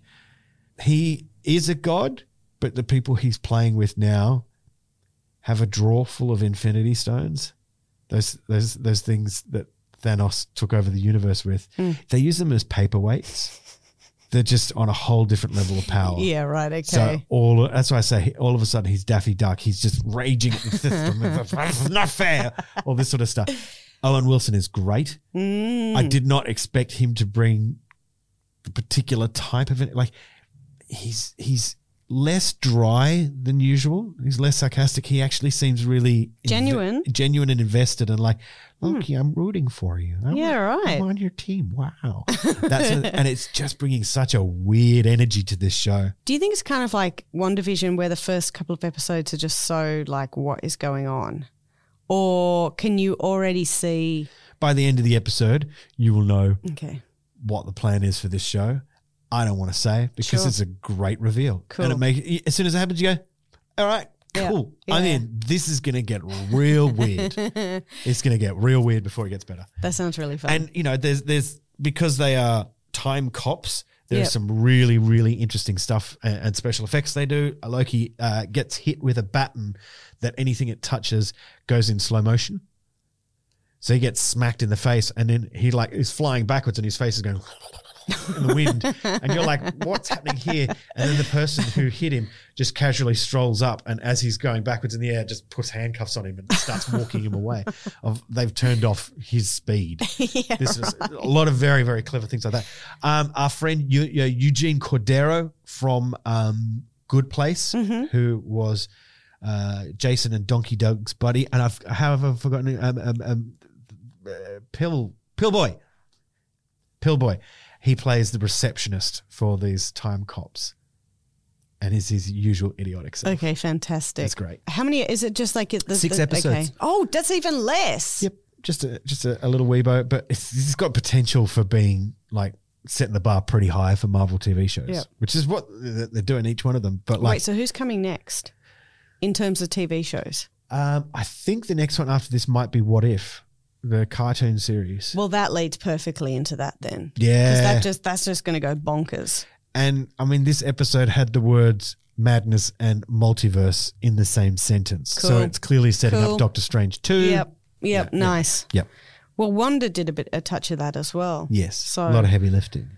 he is a god, but the people he's playing with now have a drawer full of Infinity Stones. Those those those things that Thanos took over the universe with. Mm. They use them as paperweights. They're just on a whole different level of power. Yeah, right. Okay. So all that's why I say all of a sudden he's Daffy Duck. He's just raging at the system. It's not fair. All this sort of stuff. Owen Wilson is great. Mm. I did not expect him to bring the particular type of it. Like he's he's less dry than usual. He's less sarcastic. He actually seems really Genuine. inve- genuine and invested. And like, Loki, I'm rooting for you. I'm, Yeah, right. I'm on your team. Wow. That's a, and it's just bringing such a weird energy to this show. Do you think it's kind of like WandaVision where the first couple of episodes are just so like, what is going on? Or can you already see? By the end of the episode, you will know Okay. what the plan is for this show. I don't want to say because Sure. it's a great reveal. Cool. And it makes as soon as it happens, you go, all right, Yeah. cool. I'm Yeah. in. This is going to get real weird. It's going to get real weird before it gets better. That sounds really fun. And, you know, there's, there's, because they are time cops, there's Yep. some really, really interesting stuff and, and special effects they do. Loki uh, gets hit with a baton that anything it touches goes in slow motion. So he gets smacked in the face and then he like is flying backwards and his face is going in the wind. And you're like, what's happening here? And then the person who hit him just casually strolls up and as he's going backwards in the air, just puts handcuffs on him and starts walking him away. Of They've turned off his speed. yeah, This is a lot of very, very clever things like that. Um, our friend Eu- Eu- Eugene Cordero from um, Good Place, Mm-hmm. who was uh, Jason and Donkey Doug's buddy, and I've however forgotten um, um, um, uh, Pill Pillboy, Pillboy. He plays the receptionist for these time cops, and is his usual idiotic self. Okay, fantastic. That's great. How many is it? Just like it, the, Six the- episodes. Okay. Oh, that's even less. Yep, just a just a, a little weebo, but it's, it's got potential for being like setting the bar pretty high for Marvel T V shows, Yep. which is what they're they're doing each one of them. But like, Wait, so who's coming next in terms of T V shows? um, I think the next one after this might be What If, the cartoon series. Well, that leads perfectly into that then. Yeah. Because that just that's just going to go bonkers. And I mean, this episode had the words madness and multiverse in the same sentence, so Cool. it's clearly setting Cool. up Doctor Strange two. Yep. Yep. Nice. Yep. Well, Wanda did a bit a touch of that as well. Yes. So a lot of heavy lifting.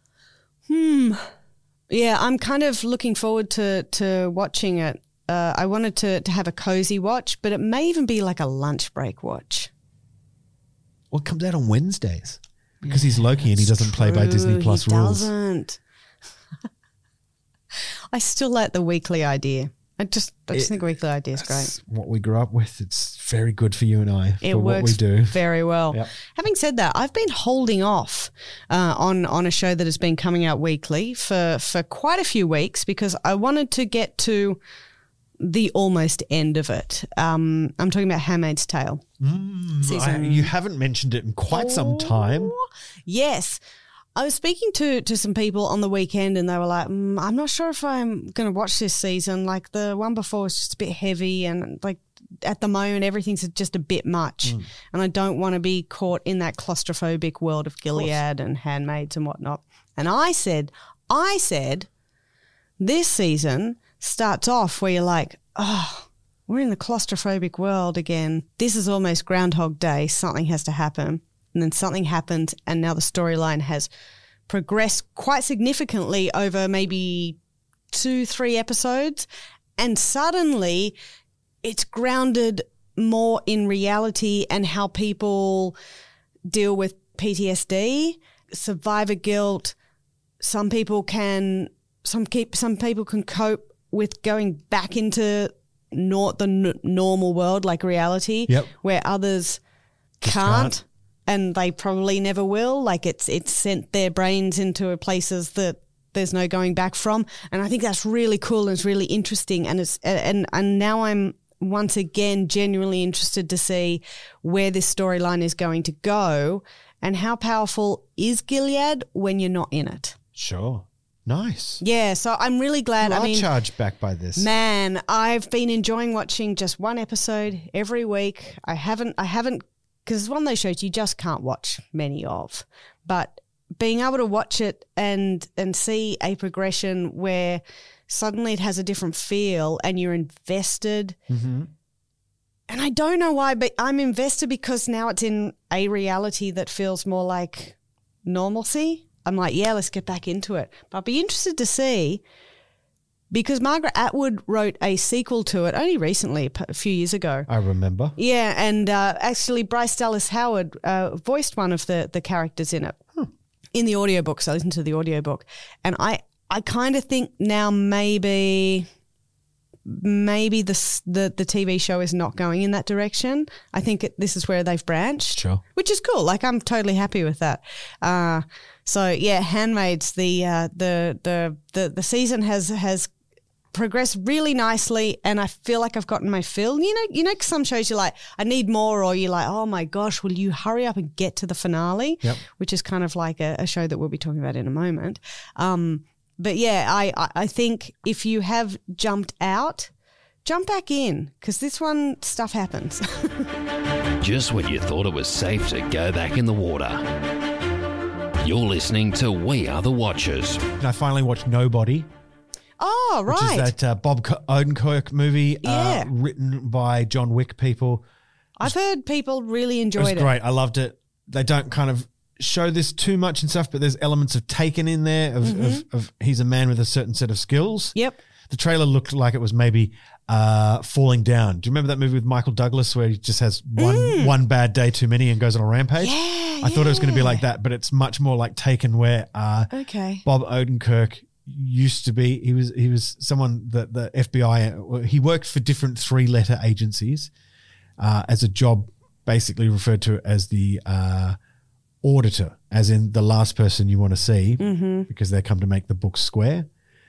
yeah, I'm kind of looking forward to to watching it. Uh, I wanted to to have a cozy watch, but it may even be like a lunch break watch. Well, it comes out on Wednesdays because he's Loki and he doesn't play by Disney True, Plus he rules. Doesn't. I still like the weekly idea. I just I just It- think weekly idea is great. It's what we grew up with. It's very good for you and I It for what works we do. very well. Yep. Having said that, I've been holding off uh, on on a show that has been coming out weekly for for quite a few weeks because I wanted to get to the almost end of it. Um, I'm talking about Handmaid's Tale. I, you haven't mentioned it in quite some time. Yes. I was speaking to, to some people on the weekend and they were like, mm, I'm not sure if I'm going to watch this season. Like the one before was just a bit heavy and like at the moment everything's just a bit much. Mm. And I don't want to be caught in that claustrophobic world of Gilead and Handmaids and whatnot. And I said, I said, this season starts off where you're like, oh, we're in the claustrophobic world again. This is almost Groundhog Day. Something has to happen. And then something happened, and now the storyline has progressed quite significantly over maybe two, three episodes. And suddenly it's grounded more in reality and how people deal with P T S D, survivor guilt. Some people can, some keep, some people can cope with going back into not the n- normal world, like reality, Yep. where others Just can't, can't. and they probably never will. Like it's it's sent their brains into places that there's no going back from. And I think that's really cool and it's really interesting. And it's and and now I'm once again genuinely interested to see where this storyline is going to go and how powerful is Gilead when you're not in it. Sure. Nice. Yeah, so I'm really glad. Well, I I'll mean, charge back by this. Man, I've been enjoying watching just one episode every week. I haven't, I haven't, because it's one of those shows you just can't watch many of. But being able to watch it and and see a progression where suddenly it has a different feel and you're invested. Mm-hmm. And I don't know why, but I'm invested because now it's in a reality that feels more like normalcy. I'm like, yeah, let's get back into it. But I'd be interested to see, because Margaret Atwood wrote a sequel to it only recently, a few years ago. I remember. Yeah, and uh, actually Bryce Dallas Howard uh, voiced one of the, the characters in it hmm. in the audiobook. So I listened to the audiobook. And I, I kind of think now maybe... maybe the, the the T V show is not going in that direction. I think it, this is where they've branched, sure. which is cool. Like, I'm totally happy with that. Uh, so yeah, Handmaids, the uh, the the the the season has has progressed really nicely, and I feel like I've gotten my fill. You know, you know, some shows you're like, I need more, or you're like, oh my gosh, will you hurry up and get to the finale? Yep. Which is kind of like a, a show that we'll be talking about in a moment. Um, But yeah, I, I think if you have jumped out, jump back in, because this one, stuff happens. Just when you thought it was safe to go back in the water. You're listening to We Are the Watchers. And I finally watched Nobody. Oh, right. Which is that uh, Bob Odenkirk movie Yeah. uh, written by John Wick people. I've heard people really enjoyed It it. was great. I loved it. They don't kind of show this too much and stuff, but there's elements of Taken in there of, Mm-hmm. of, of he's a man with a certain set of skills. Yep. The trailer looked like it was maybe uh, Falling Down. Do you remember that movie with Michael Douglas where he just has one Mm. one bad day too many and goes on a rampage? Yeah, I thought it was going to be yeah. like that, but it's much more like Taken, where uh, Okay. Bob Odenkirk used to be, he was he was someone that the F B I, he worked for different three-letter agencies uh, as a job basically referred to as the uh, auditor, as in the last person you want to see Mm-hmm. because they come to make the book square.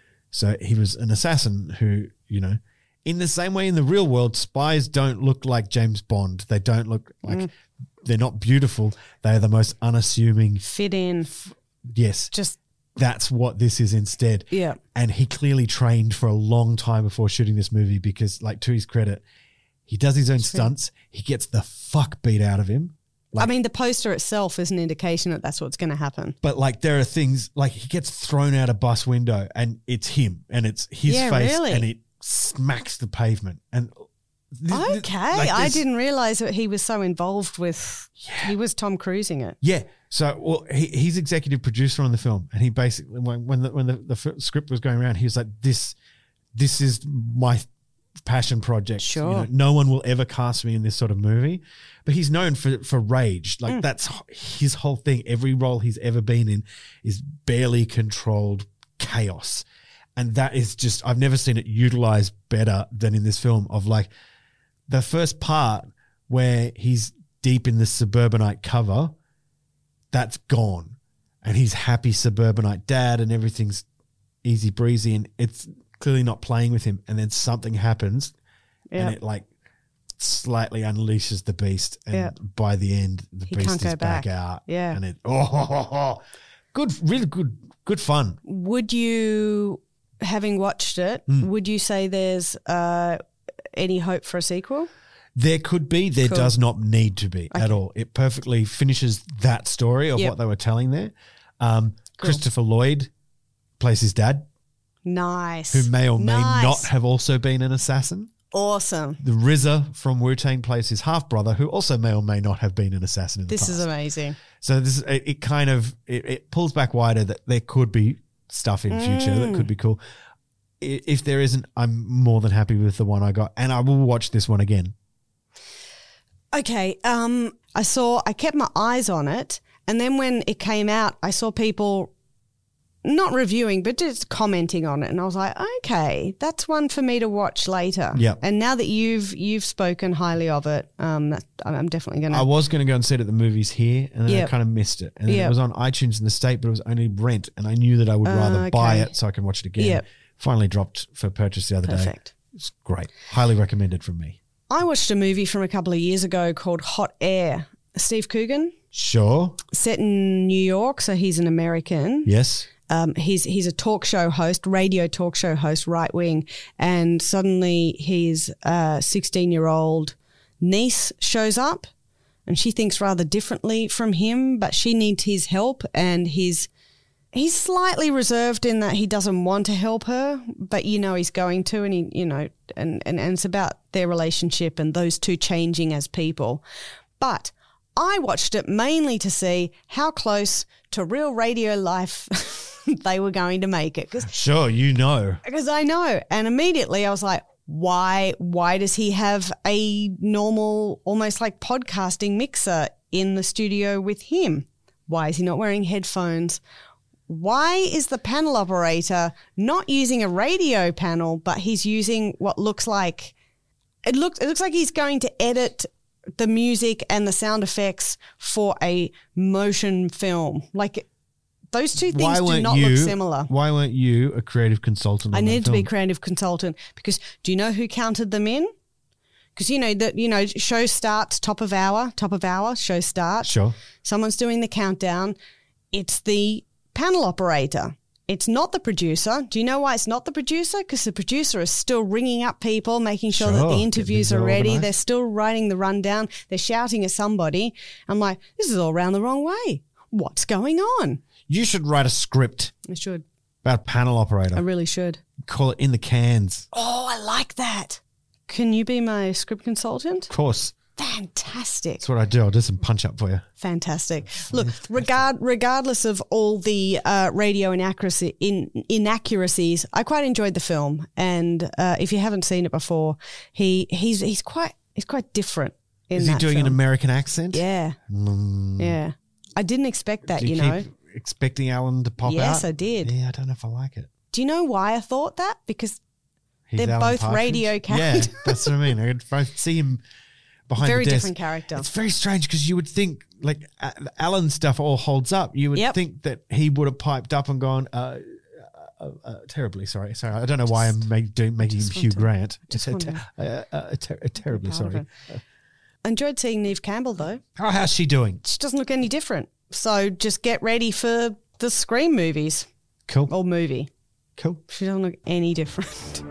So he was an assassin who, you know, in the same way in the real world, spies don't look like James Bond. They don't look like, Mm. they're not beautiful. They are the most unassuming. Fit in. Yes. Just, That's what this is instead. yeah. And he clearly trained for a long time before shooting this movie because, like, to his credit, he does his own stunts. He gets the fuck beat out of him. Like, I mean, the poster itself is an indication that that's what's going to happen. but like there are things like he gets thrown out a bus window and it's him and it's his Yeah, face really? and it smacks the pavement. And th- th- Okay. like I there's- didn't realize that he was so involved with, he was Tom Cruising it. Yeah. So, well, he, he's executive producer on the film, and he basically, when, when the when the, the f- script was going around, he was like, "This, this is my passion project. Sure. You know, no one will ever cast me in this sort of movie." But he's known for for Rage, like Mm. that's his whole thing. Every role he's ever been in is barely controlled chaos, and that is just, I've never seen it utilized better than in this film. Of like the first part where he's deep in the suburbanite cover. That's gone. And he's happy suburbanite dad and everything's easy breezy and it's clearly not playing with him. And then something happens Yeah. and it like slightly unleashes the beast. And Yeah. by the end, the He beast can't is go back. back. out. Yeah. And it, oh, ho, ho, ho. good, really good, good fun. Would you, having watched it, Mm. would you say there's uh, any hope for a sequel? There could be, there Cool. does not need to be at Okay. all. It perfectly finishes that story of Yep. what they were telling there. Um, Cool. Christopher Lloyd plays his dad, Nice. who may or may Nice. not have also been an assassin. Awesome. The R Z A from Wu-Tang plays his half brother, who also may or may not have been an assassin in the This past. is amazing. So this is, it, it kind of it, it pulls back wider that there could be stuff in future Mm. that could be cool. I- If there isn't, I'm more than happy with the one I got, and I will watch this one again. Okay. Um, I saw, I kept my eyes on it. And then when it came out, I saw people not reviewing, but just commenting on it. And I was like, okay, that's one for me to watch later. Yeah. And now that you've, you've spoken highly of it, um, that, I'm definitely going I to. was going to go and see it at the movies here, and then I Yep. kind of missed it. And then Yep. it was on iTunes in the State, but it was only rent, and I knew that I would Uh, rather buy okay. it so I can watch it again. Yep. Finally dropped for purchase the other day. Perfect. It's great. Highly recommended from me. I watched a movie from a couple of years ago called Hot Air. Steve Coogan. Sure. Set in New York, so he's an American. Yes. Um, he's he's a talk show host, radio talk show host, right wing, and suddenly his uh, sixteen-year-old niece shows up, and she thinks rather differently from him, but she needs his help, and he's he's slightly reserved in that he doesn't want to help her, but you know he's going to, and he you know, and and, and it's about their relationship and those two changing as people, but. I watched it mainly to see how close to real radio life they were going to make it. Cause, Sure, you know. Because I know. And immediately I was like, why why does he have a normal, almost like podcasting mixer in the studio with him? Why is he not wearing headphones? Why is the panel operator not using a radio panel, but he's using what looks like it looks it looks like he's going to edit the music and the sound effects for a motion film. Like those two things do not you, look similar. Why weren't you a creative consultant? I on needed that to be a film? creative consultant because do you know who counted them in? Because you know that you know show starts top of hour, top of hour, show starts. Sure. Someone's doing the countdown. It's the panel operator. It's not the producer. Do you know why it's not the producer? Because the producer is still ringing up people, making sure, Sure, that the get interviews things are ready. organised. They're still writing the rundown. They're shouting at somebody. I'm like, this is all around the wrong way. What's going on? You should write a script I should. about a panel operator. I really should. Call it In the Cans. Oh, I like that. Can you be my script consultant? Of course. Fantastic. That's what I do. I'll do some punch up for you. Fantastic. Look, regard regardless of all the uh, radio inaccuracy, in, inaccuracies, I quite enjoyed the film. And uh, if you haven't seen it before, he he's he's quite he's quite different in Is he that doing film. an American accent? Yeah, Mm. yeah. I didn't expect that. Do You, you, know. keep expecting Alan to pop out? Yes, I did. Yeah, I don't know if I like it. Do you know why I thought that? Because He's They're Alan both Partridge. radio characters. Yeah, that's what I mean. I could both see him behind very the desk. different character. It's very strange because you would think like A- Alan's stuff all holds up. You would Yep. think that he would have piped up and gone, uh, uh, uh, terribly sorry. Sorry, I don't know why I'm make, doing, making him just Hugh want to- Grant. just Ter- want ter- to uh, uh, ter- uh, terribly part of sorry. it. I enjoyed seeing Neve Campbell though. Oh, how's she doing? She doesn't look any different. So just get ready for the Scream movies Cool. or movie. Cool. She doesn't look any different.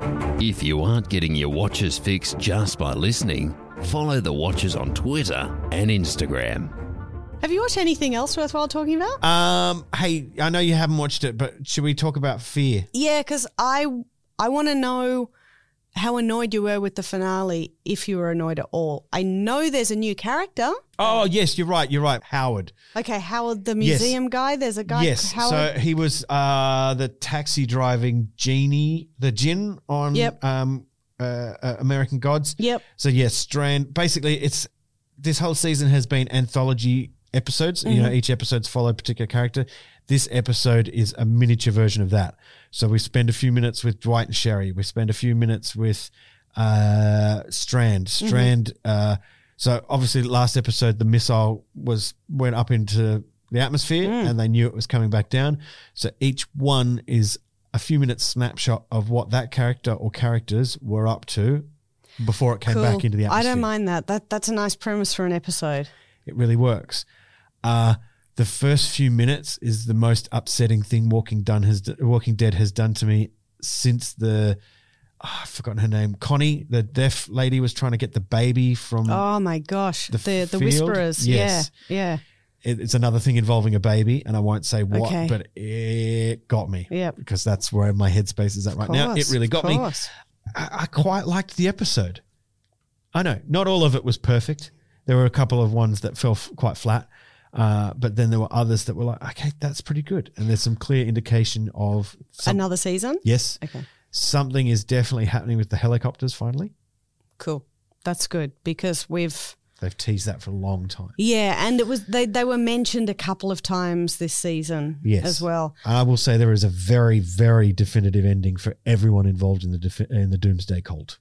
If you aren't getting your watches fixed just by listening, follow the Watchers on Twitter and Instagram. Have you watched anything else worthwhile talking about? Um, hey, I know you haven't watched it, but should we talk about Fear? Yeah, because I I want to know how annoyed you were with the finale, if you were annoyed at all. I know there's a new character. Oh, yes, you're right. You're right. Howard. Okay, Howard, the Yes. museum guy. There's a guy. Yes. Howard. So he was uh, the taxi driving genie, the djinn on Yep. um, uh, uh, American Gods. Yep. So yes, Strand. Basically, it's this whole season has been anthology episodes. You Mm-hmm. know, each episode's followed a particular character. This episode is a miniature version of that. So we spend a few minutes with Dwight and Sherry. We spend a few minutes with uh, Strand. Strand. Uh, so obviously, last episode the missile was went up into the atmosphere, and they knew it was coming back down. So each one is a few minutes snapshot of what that character or characters were up to before it came Cool. back into the I atmosphere. don't mind that. That that's a nice premise for an episode. It really works. Uh, the first few minutes is the most upsetting thing Walking Done has Walking Dead has done to me since the oh, I've forgotten her name. Connie, the deaf lady, was trying to get the baby from. Oh my gosh, The the the, field? whisperers. Yes. Yeah, yeah, It, it's another thing involving a baby, and I won't say what, Okay. but it got me. Yep. because that's where my headspace is at right now. It Course, really got of me. course. I, I quite liked the episode. I know not all of it was perfect. There were a couple of ones that fell f- quite flat, uh, but then there were others that were like, okay, that's pretty good. And there's some clear indication of some, Another season. yes, Okay. something is definitely happening with the helicopters. Finally, Cool. That's good because we've. they've teased that for a long time. Yeah, and it was they, they were mentioned a couple of times this season Yes, as well. And I will say there is a very, very definitive ending for everyone involved in the defi- in the Doomsday Cult.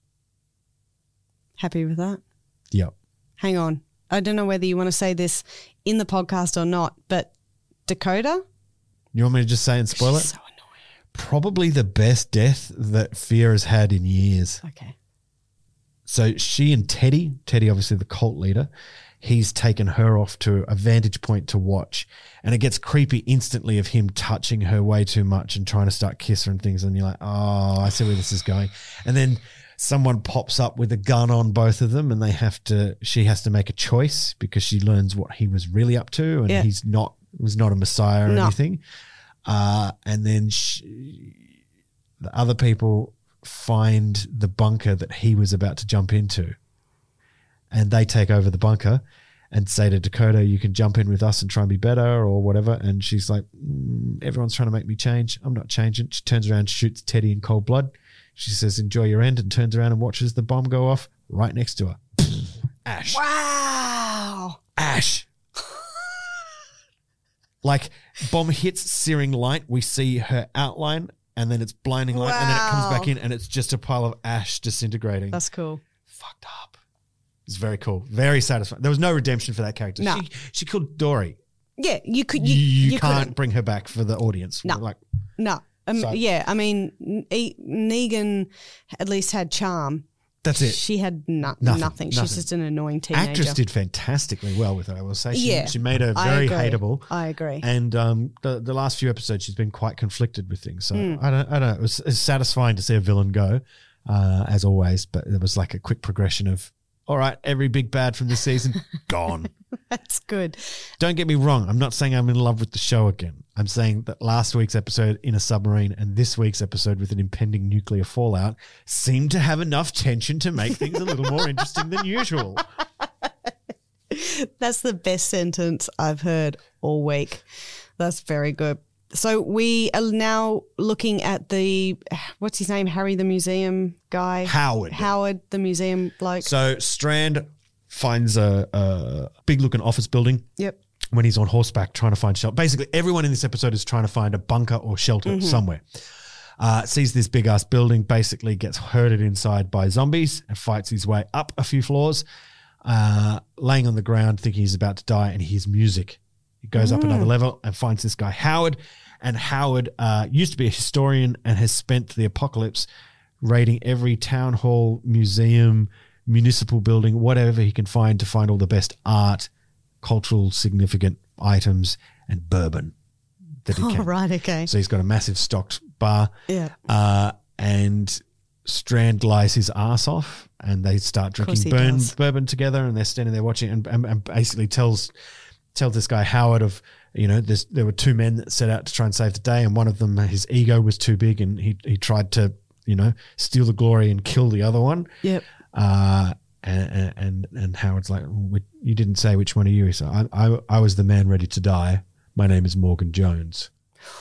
Happy with that? Yep. Hang on. I don't know whether you want to say this in the podcast or not, but Dakota? You want me to just say and spoil it? She's so annoying. Probably the best death that Fear has had in years. Okay. So she and Teddy, Teddy obviously the cult leader, he's taken her off to a vantage point to watch. And it gets creepy instantly of him touching her way too much and trying to start kiss her and things. And you're like, oh, I see where this is going. And then someone pops up with a gun on both of them and they have to, she has to make a choice because she learns what he was really up to and yeah. he's not, was not a messiah or no. anything. Uh, and then she, the other people find the bunker that he was about to jump into. And they take over the bunker and say to Dakota, you can jump in with us and try and be better or whatever. And she's like, mm, everyone's trying to make me change. I'm not changing. She turns around, shoots Teddy in cold blood. She says, enjoy your end, and turns around and watches the bomb go off right next to her. Ash. Wow. Ash. Like, bomb hits searing light. We see her outline, and then it's blinding light, wow. and then it comes back in, and it's just a pile of ash disintegrating. That's cool. Fucked up. It's very cool. Very satisfying. There was no redemption for that character. No. She, she killed Dory. Yeah, you could. You, You, you, can't couldn't. bring her back for the audience. No. Like, No. Um, So- yeah, I mean, Ne- Negan at least had charm. that's it. She had no- Nothing, nothing. She's nothing. just an annoying teenager. Actress did fantastically well with her, I will say. She, Yeah, she made her I very agree. hateable. I agree. And um, the the last few episodes, she's been quite conflicted with things. So Mm. I don't, I don't know. It was, it was satisfying to see a villain go, uh, as always. But there was like a quick progression of, all right, every big bad from this season gone. That's good. Don't get me wrong. I'm not saying I'm in love with the show again. I'm saying that last week's episode in a submarine and this week's episode with an impending nuclear fallout seemed to have enough tension to make things a little more interesting than usual. That's the best sentence I've heard all week. That's very good. So we are now looking at the, what's his name? Harry the museum guy? Howard. Howard, the museum bloke. So Strand finds a, a big-looking office building. Yep. When he's on horseback trying to find shelter. Basically, everyone in this episode is trying to find a bunker or shelter Mm-hmm. somewhere. Uh, sees this big-ass building, basically gets herded inside by zombies and fights his way up a few floors, uh, laying on the ground thinking he's about to die, and hears music. He goes up another level and finds this guy, Howard. And Howard uh, used to be a historian and has spent the apocalypse raiding every town hall, museum, municipal building, whatever he can find to find all the best art, cultural significant items, and bourbon that he Oh, can. right, okay. So he's got a massive stocked bar. Yeah. Uh, and Strand lies his ass off and they start course drinking he burn, does. bourbon together, and they're standing there watching and, and, and basically tells tells this guy Howard of, you know, there's, there were two men that set out to try and save the day, and one of them, his ego was too big and he, he tried to, you know, steal the glory and kill the other one. Yep. Uh, and, and and Howard's like, well, you didn't say which one of you. So I, I I was the man ready to die. My name is Morgan Jones.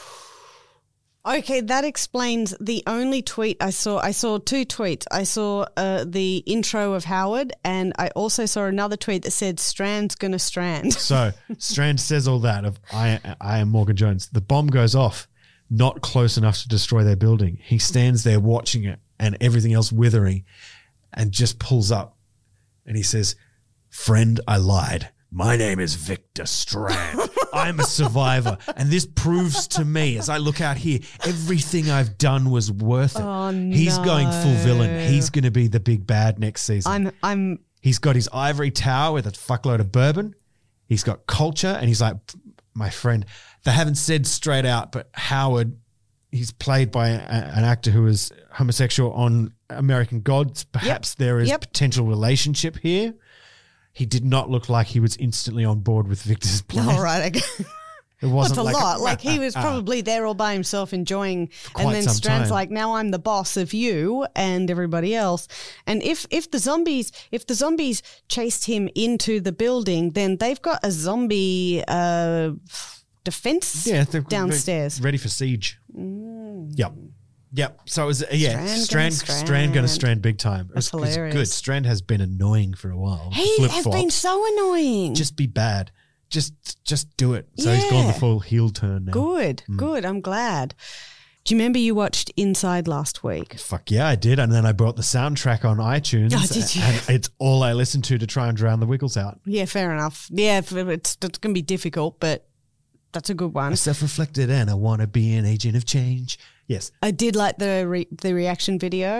Okay, that explains the only tweet I saw. I saw two tweets. I saw uh, the intro of Howard, and I also saw another tweet that said, Strand's gonna strand. So Strand says all that of I I am Morgan Jones. The bomb goes off, not close enough to destroy their building. He stands there watching it and everything else withering, and just pulls up, and he says, "Friend, I lied. My name is Victor Strand. I'm a survivor. And this proves to me, as I look out here, everything I've done was worth it." Oh, He's going full no. villain. He's going to be the big bad next season. I'm I'm He's got his ivory tower with a fuckload of bourbon. He's got culture. And he's like, my friend, they haven't said straight out, but Howard, he's played by a, an actor who is homosexual on American Gods. Perhaps there is Yep. potential relationship here. He did not look like he was instantly on board with Victor's plan. all right. Okay. It That's wasn't a like lot. Like he was ah, ah. probably there all by himself enjoying, quite and then some Strand's time. like, now I'm the boss of you and everybody else. And if if the zombies if the zombies chased him into the building, then they've got a zombie uh, defense yeah, they're- downstairs. they're ready for siege. Yep. Yep. So it was, yeah, Strand Strand, gonna Strand, going to strand. strand big time. It was, That's it was hilarious. good. Strand has been annoying for a while. He Flip has flop. been so annoying. Just be bad. Just just do it. So he's gone the Yeah. full heel turn now. good, good. I'm glad. Do you remember you watched Inside last week? Fuck yeah, I did. And then I brought the soundtrack on iTunes. Oh, did you? And it's all I listen to to try and drown the Wiggles out. Yeah, fair enough. Yeah, it's, it's going to be difficult, but that's a good one. I'm self-reflected and I want to be an agent of change. Yes. I did like the re- the reaction video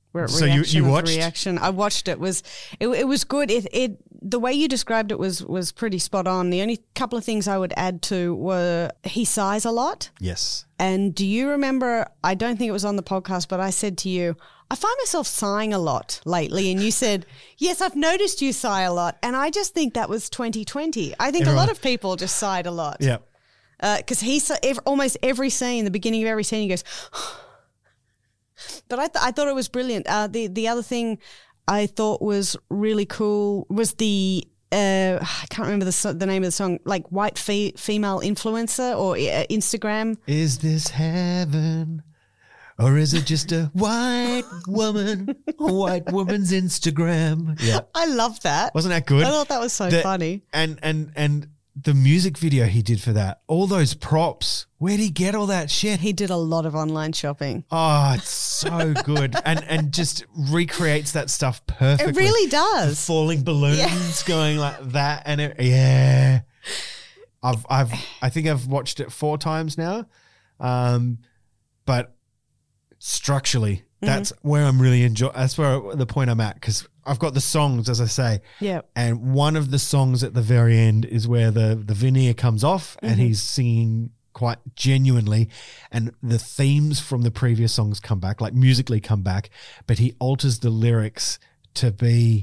Re- So you- reaction you of watched? reaction. I watched it. Was it, it was good. It it the way you described it was was pretty spot on. The only couple of things I would add to were he sighs a lot. Yes. And do you remember, I don't think it was on the podcast, but I said to you, I find myself sighing a lot lately. And you said, yes, I've noticed you sigh a lot. And I just think that was twenty twenty. I think Everyone- a lot of people just sighed a lot. Yeah. Because he, sa- ev- almost every scene, the beginning of every scene, he goes, but I, th- I thought it was brilliant. Uh, the, the other thing I thought was really cool was the, uh, I can't remember the, so- the name of the song, like white fe- female influencer or uh, Instagram. Is this heaven? Or is it just a white woman? A white woman's Instagram. Yeah. I love that. Wasn't that good? I thought that was so The- funny. And and and the music video he did for that, all those props, where'd he get all that shit? He did a lot of online shopping. Oh, it's so good. and and just recreates that stuff perfectly. It really The does. falling balloons going like that and it, yeah. I've I've I think I've watched it four times now. Um but structurally, that's where I'm really enjoy. That's where the point I'm at, because I've got the songs, as I say, Yeah. and one of the songs at the very end is where the the veneer comes off, and he's singing quite genuinely, and the themes from the previous songs come back, like musically come back, but he alters the lyrics to be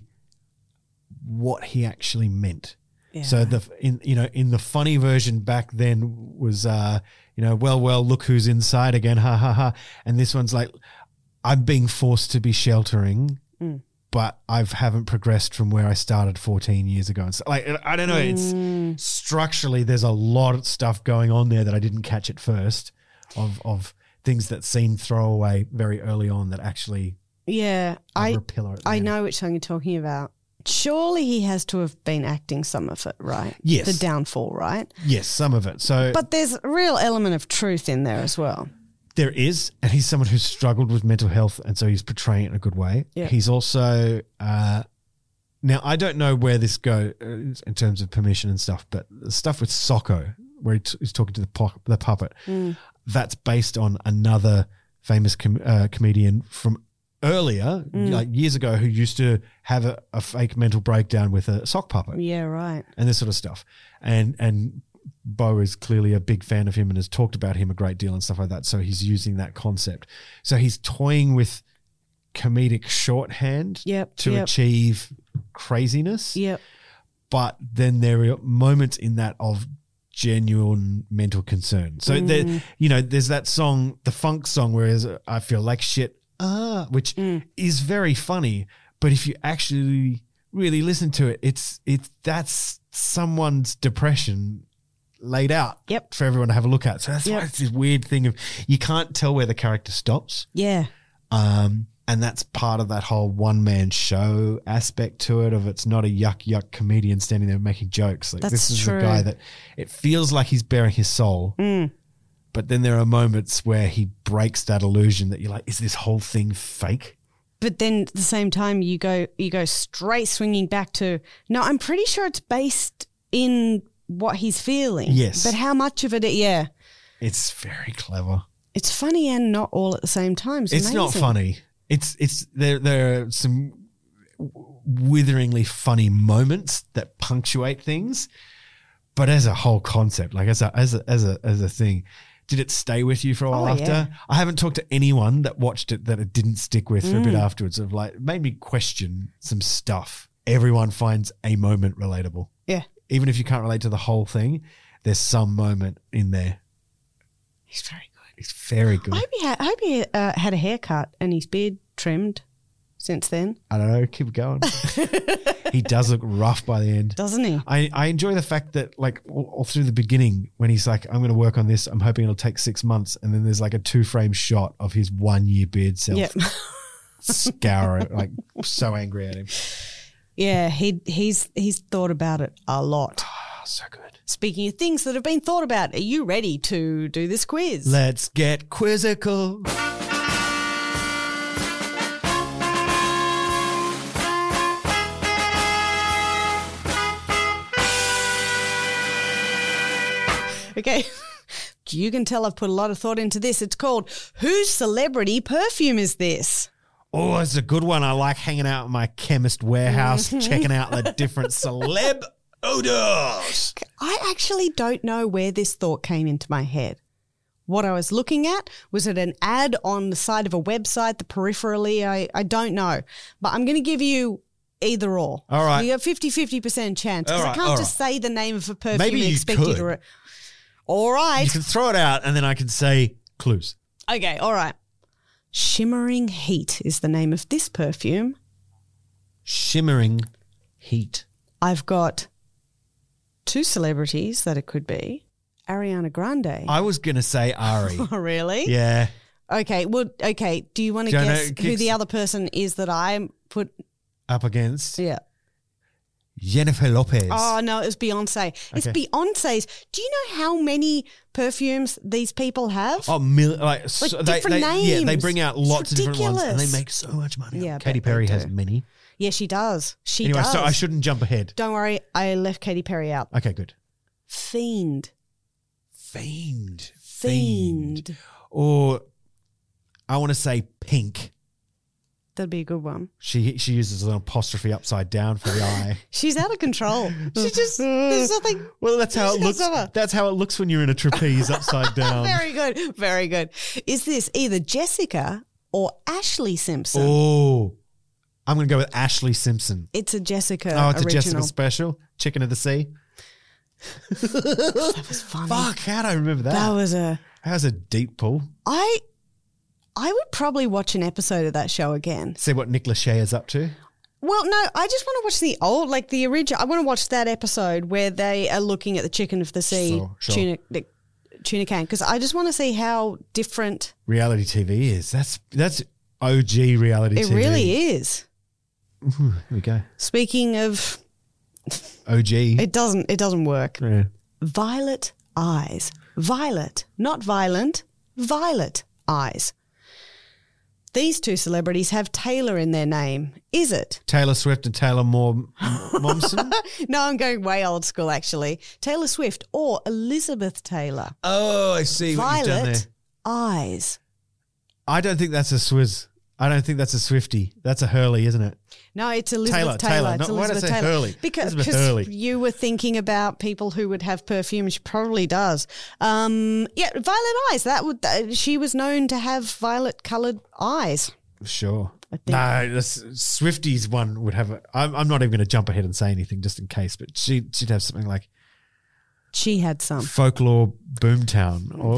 what he actually meant. Yeah. So the in you know in the funny version back then was uh you know well well look who's inside again, ha ha ha, and this one's like, I'm being forced to be sheltering, Mm. but I haven't progressed from where I started fourteen years ago. And so, like, I don't know, Mm. it's structurally there's a lot of stuff going on there that I didn't catch at first, of of things that seemed throwaway very early on that actually Yeah. are I a pillar. At the I end. know which song you're talking about. Surely he has to have been acting some of it, right? Yes. The downfall, right? Yes, some of it. So But there's a real element of truth in there as well. there is, and he's someone who's struggled with mental health, and so he's portraying it in a good way. Yeah. He's also uh, now I don't know where this goes in terms of permission and stuff, but the stuff with Socko, where he t- he's talking to the pu- the puppet, Mm. that's based on another famous com- uh, comedian from earlier, Mm. like years ago, who used to have a, a fake mental breakdown with a sock puppet Yeah, right. and this sort of stuff. And and Bo is clearly a big fan of him and has talked about him a great deal and stuff like that. So he's using that concept. So he's toying with comedic shorthand Yep, to yep. achieve craziness. Yep. But then there are moments in that of genuine mental concern. So Mm. there, you know, there's that song, the funk song, whereas I feel like shit, ah, which Mm. is very funny. But if you actually really listen to it, it's it's that's someone's depression laid out Yep. for everyone to have a look at. So that's Yep. why it's this weird thing of you can't tell where the character stops. Yeah. Um, and that's part of that whole one man show aspect to it, of it's not a yuck yuck comedian standing there making jokes. Like, That's this is true. a guy that it feels like he's bearing his soul. Mm. But then there are moments where he breaks that illusion that you're like, is this whole thing fake? But then at the same time, you go you go straight swinging back to, no, I'm pretty sure it's based in what he's feeling. Yes. But how much of it, yeah. It's very clever. It's funny and not all at the same time. It's, It's not amazing. funny. It's it's there. There are some witheringly funny moments that punctuate things, but as a whole concept, like as a as a as a as a thing, did it stay with you for a while Oh, after? yeah. I haven't talked to anyone that watched it that it didn't stick with for a bit Mm. afterwards. Of like, it made me question some stuff. Everyone finds a moment relatable, Yeah. even if you can't relate to the whole thing. There's some moment in there. He's very good. It's very good. I hope he, had, I hope he uh, had a haircut and his beard trimmed since then, I don't know. Keep going. He does look rough by the end. doesn't he? I, I enjoy the fact that, like, all, all through the beginning, when he's like, I'm going to work on this, I'm hoping it'll take six months. And then there's like a two frame shot of his one year beard self Yep. scour it, like, so angry at him. Yeah, he he's he's thought about it a lot. Oh, so good. Speaking of things that have been thought about, are you ready to do this quiz? Let's get quizzical. Okay. You can tell I've put a lot of thought into this. It's called Whose Celebrity Perfume Is This? Oh, it's a good one. I like hanging out in my chemist warehouse, checking out the different celeb odors. I actually don't know where this thought came into my head. What I was looking at, was it an ad on the side of a website, the peripherally? I, I don't know. But I'm going to give you either or. All right. You got fifty-fifty percent chance. All Because right, I can't all just right. say the name of a perfume Maybe and you expect you could. to... Re- all right. You can throw it out and then I can say clues. Okay, all right. Shimmering Heat is the name of this perfume. Shimmering heat. I've got two celebrities that it could be. Ariana Grande. I was going to say Ari. Oh, really? Yeah. Okay, well, okay. Do you want to Do you know guess who kicks- the other person is that I put? Up against Yeah. Jennifer Lopez. Oh, no, it was Beyonce. It's Okay. Beyonce's. Do you know how many perfumes these people have? Oh, mil- like, so they, different they, Yeah, they names. bring out It's lots of different ones and they ridiculous. make so much money. Yeah, I Katy bet they Perry has do. many. Yeah, she does. She Anyway, does. so I shouldn't jump ahead. Don't worry, I left Katy Perry out. Okay, good. Fiend. Fiend. Fiend. Or I want to say Pink. That'd be a good one. She she uses an apostrophe upside down for the eye. She's out of control. She just, there's nothing. Well, that's how She it looks. does summer. That's how it looks when you're in a trapeze upside down. Very good. Very good. Is this either Jessica or Ashley Simpson? Oh, I'm going to go with Ashley Simpson. It's a Jessica Oh, it's original. a Jessica special. Chicken of the Sea. That was funny. Fuck, how do I remember that? That was a. How's a deep pull? I. I would probably watch an episode of that show again. See what Nick Lachey is up to. Well, no, I just want to watch the old, like the original. I want to watch that episode where they are looking at the Chicken of the Sea Sure, sure. tuna, the tuna can, because I just want to see how different Reality T V is. That's that's O G reality it T V. really is. Here we go. Speaking of, O G. it doesn't, it doesn't work. Yeah. Violet eyes. Violet, not violent, violet eyes. These two celebrities have Taylor in their name. Is it? Taylor Swift and Taylor Moore Momsen. No, I'm going way old school, actually. Taylor Swift or Elizabeth Taylor. Oh, I see what you've done there. Violet eyes. I don't think that's a Swizz. I don't think that's a Swifty. That's a Hurley, isn't it? No, it's Elizabeth Taylor, Taylor. Taylor. It's No, why did I Elizabeth say Taylor. Hurley? Because, Elizabeth because Hurley. you were thinking about people who would have perfume. She probably does. Um, yeah, violet eyes. That would. Uh, she was known to have violet-coloured eyes. Sure. I think. No, this Swifties one would have. A, I'm, I'm not even going to jump ahead and say anything just in case, but she she'd have something like She had some. Folklore Boomtown or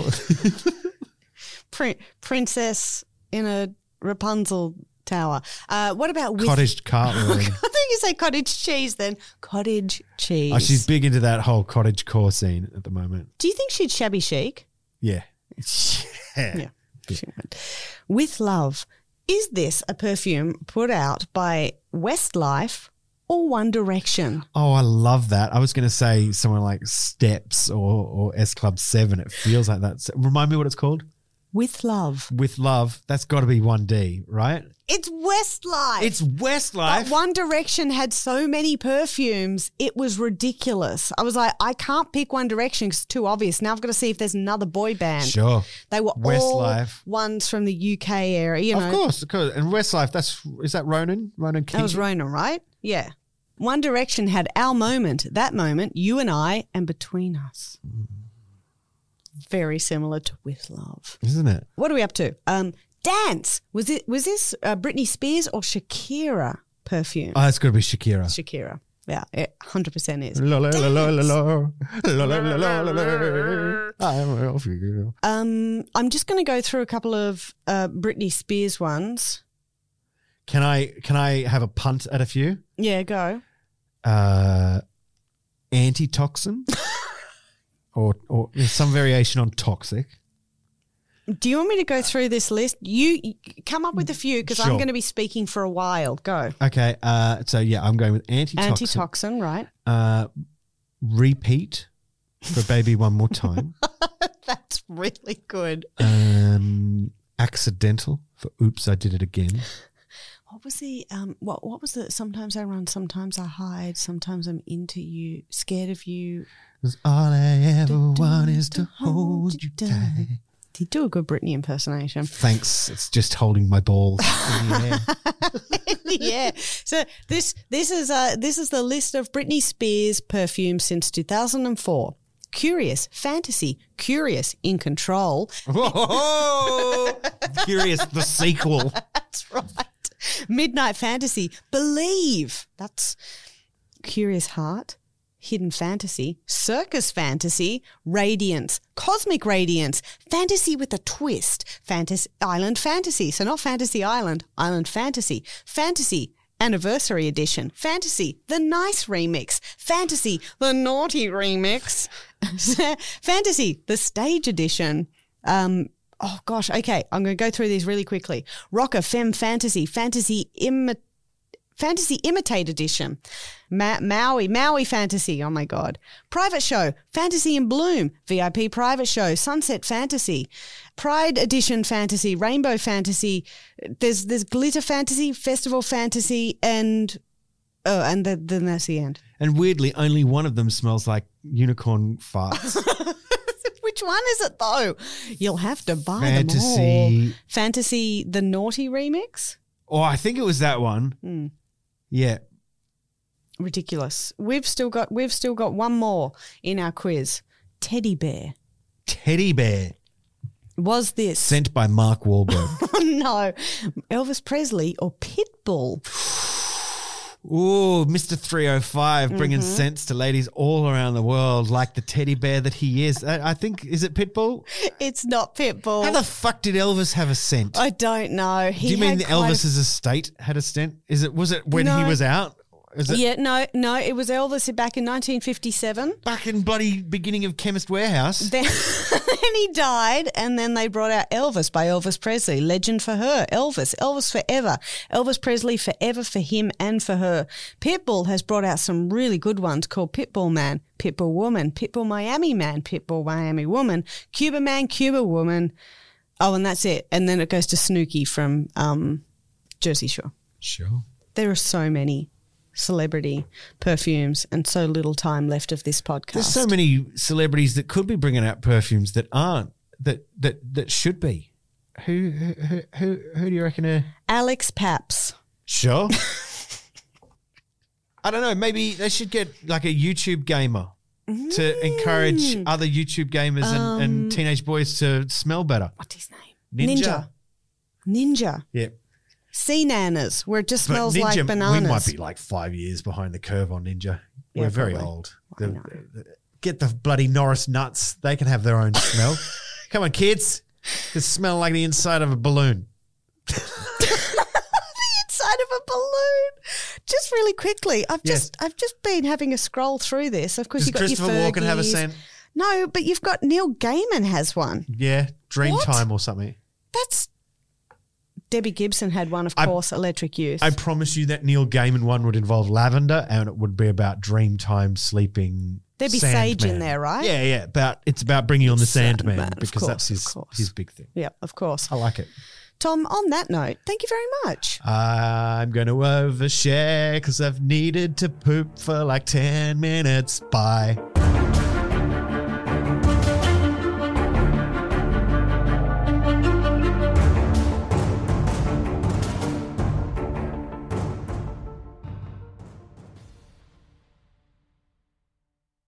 Prin- princess in a Rapunzel tower. Uh, what about with? cottage cartwheeling. I think you say cottage cheese then. Cottage cheese. Oh, she's big into that whole cottage core scene at the moment. Do you think she'd shabby chic? Yeah. Yeah. She would. With Love. Is this a perfume put out by Westlife or One Direction? Oh, I love that. I was going to say someone like Steps or, or S Club seven. It feels like that. Remind me what it's called? With Love. With Love. That's got to be one D, right? It's Westlife. It's Westlife. But One Direction had so many perfumes, it was ridiculous. I was like, I can't pick One Direction because it's too obvious. Now I've got to see if there's another boy band. Sure. They were Westlife. all ones from the U K area. You know, Of course, of course. And Westlife, that's, is that Ronan? Ronan Keating? that was Ronan, right? Yeah. One Direction had Our Moment, That Moment, You and I, and Between Us. Very similar to With Love. Isn't it? What are we up to? Um, Dance. Was it? Was this uh, Britney Spears or Shakira perfume? Oh, it's got to be Shakira. Shakira. Yeah, it one hundred percent is. La, la, la, la, la, la. La, la, la, la, la, la. I love you. Um, I'm just going to go through a couple of uh, Britney Spears ones. Can I can I have a punt at a few? Yeah, go. Uh, antitoxin, or or some variation on toxic. Do you want me to go through this list? You you come up with a few because I'm Sure. going to be speaking for a while. Go. Okay. Uh, so yeah, I'm going with antitoxin. Antitoxin, right? Uh, repeat for baby one more time. That's really good. Um, accidental for oops, I did it again. What was the um? What what was the? Sometimes I run, sometimes I hide, sometimes I'm into you, scared of you. 'Cause all I ever want is to hold you tight. You do a good Britney impersonation. Thanks. It's just holding my balls in the air. Yeah. So this this is uh this is the list of Britney Spears perfumes since two thousand four. Curious, Fantasy, Curious, In Control. Whoa! Curious, the sequel. That's right. Midnight Fantasy, Believe. That's Curious Heart, Hidden Fantasy, Circus Fantasy, Radiance, Cosmic Radiance, Fantasy with a Twist, Fantasy Island Fantasy. So not Fantasy Island, Island Fantasy, Fantasy Anniversary Edition, Fantasy the Nice Remix, Fantasy the Naughty Remix, Fantasy the Stage Edition. Um, oh gosh, okay, I'm going to go through these really quickly. Rocker Femme Fantasy, Fantasy Imitate. Fantasy Imitate Edition, Ma- Maui, Maui Fantasy, oh my God. Private Show, Fantasy in Bloom, V I P Private Show, Sunset Fantasy, Pride Edition Fantasy, Rainbow Fantasy, there's there's Glitter Fantasy, Festival Fantasy, and oh, and the, then that's the end. And weirdly, only one of them smells like unicorn farts. Which one is it though? You'll have to buy Fantasy. them all. Fantasy, the Naughty Remix? Oh, I think it was that one. Mm. Yeah. Ridiculous. We've still got we've still got one more in our quiz. Teddy Bear. Teddy Bear. Was this Sent by Mark Wahlberg. Oh no, Elvis Presley or Pitbull? Ooh, Mister three oh five bringing Mm-hmm. sense to ladies all around the world like the teddy bear that he is. I, I think, is it Pitbull? It's not Pitbull. How the fuck did Elvis have a scent? I don't know. He Do you mean had quite Elvis's estate had a scent? Is it? Was it when No. he was out? Is A, it yeah, no, no. It was Elvis back in nineteen fifty-seven. back in bloody beginning of Chemist Warehouse? Then, then he died, and then they brought out Elvis by Elvis Presley. Legend for her. Elvis. Elvis forever. Elvis Presley forever for him and for her. Pitbull has brought out some really good ones called Pitbull Man, Pitbull Woman, Pitbull Miami Man, Pitbull Miami Woman, Cuba Man, Cuba Woman. Oh, and that's it. And then it goes to Snooki from um, Jersey Shore. Sure. There are so many celebrity perfumes and so little time left of this podcast. There's so many celebrities that could be bringing out perfumes that aren't, that that that should be. Who who who, who do you reckon? Are? Alex Paps. Sure. I don't know. Maybe they should get like a YouTube gamer to encourage other YouTube gamers and, and teenage boys to smell better. What's his name? Ninja. Ninja. Yeah. Sea Nanas, where it just But smells Ninja, like bananas. we might be like five years behind the curve on Ninja. Yeah, We're very probably. old. I The- know. the- get the bloody Norris nuts. They can have their own smell. Come on, kids. They smell like the inside of a balloon. Inside of a balloon. Just really quickly, I've Yes. just I've just been having a scroll through this. Of course, Does you've got Christopher your Walken have a Fergies. scent? No, but you've got Neil Gaiman has one. Yeah, Dreamtime What? or something. That's Debbie Gibson had one, of I- course, Electric Youth. I promise you that Neil Gaiman one would involve lavender and it would be about Dreamtime sleeping. There'd be sage in Sandman. there, right? Yeah, yeah. About it's about bringing on the Sandman, Sandman of because course, that's his of course. his big thing. Yeah, of course. I like it. Tom, on that note, thank you very much. I'm going to overshare because I've needed to poop for like ten minutes. Bye.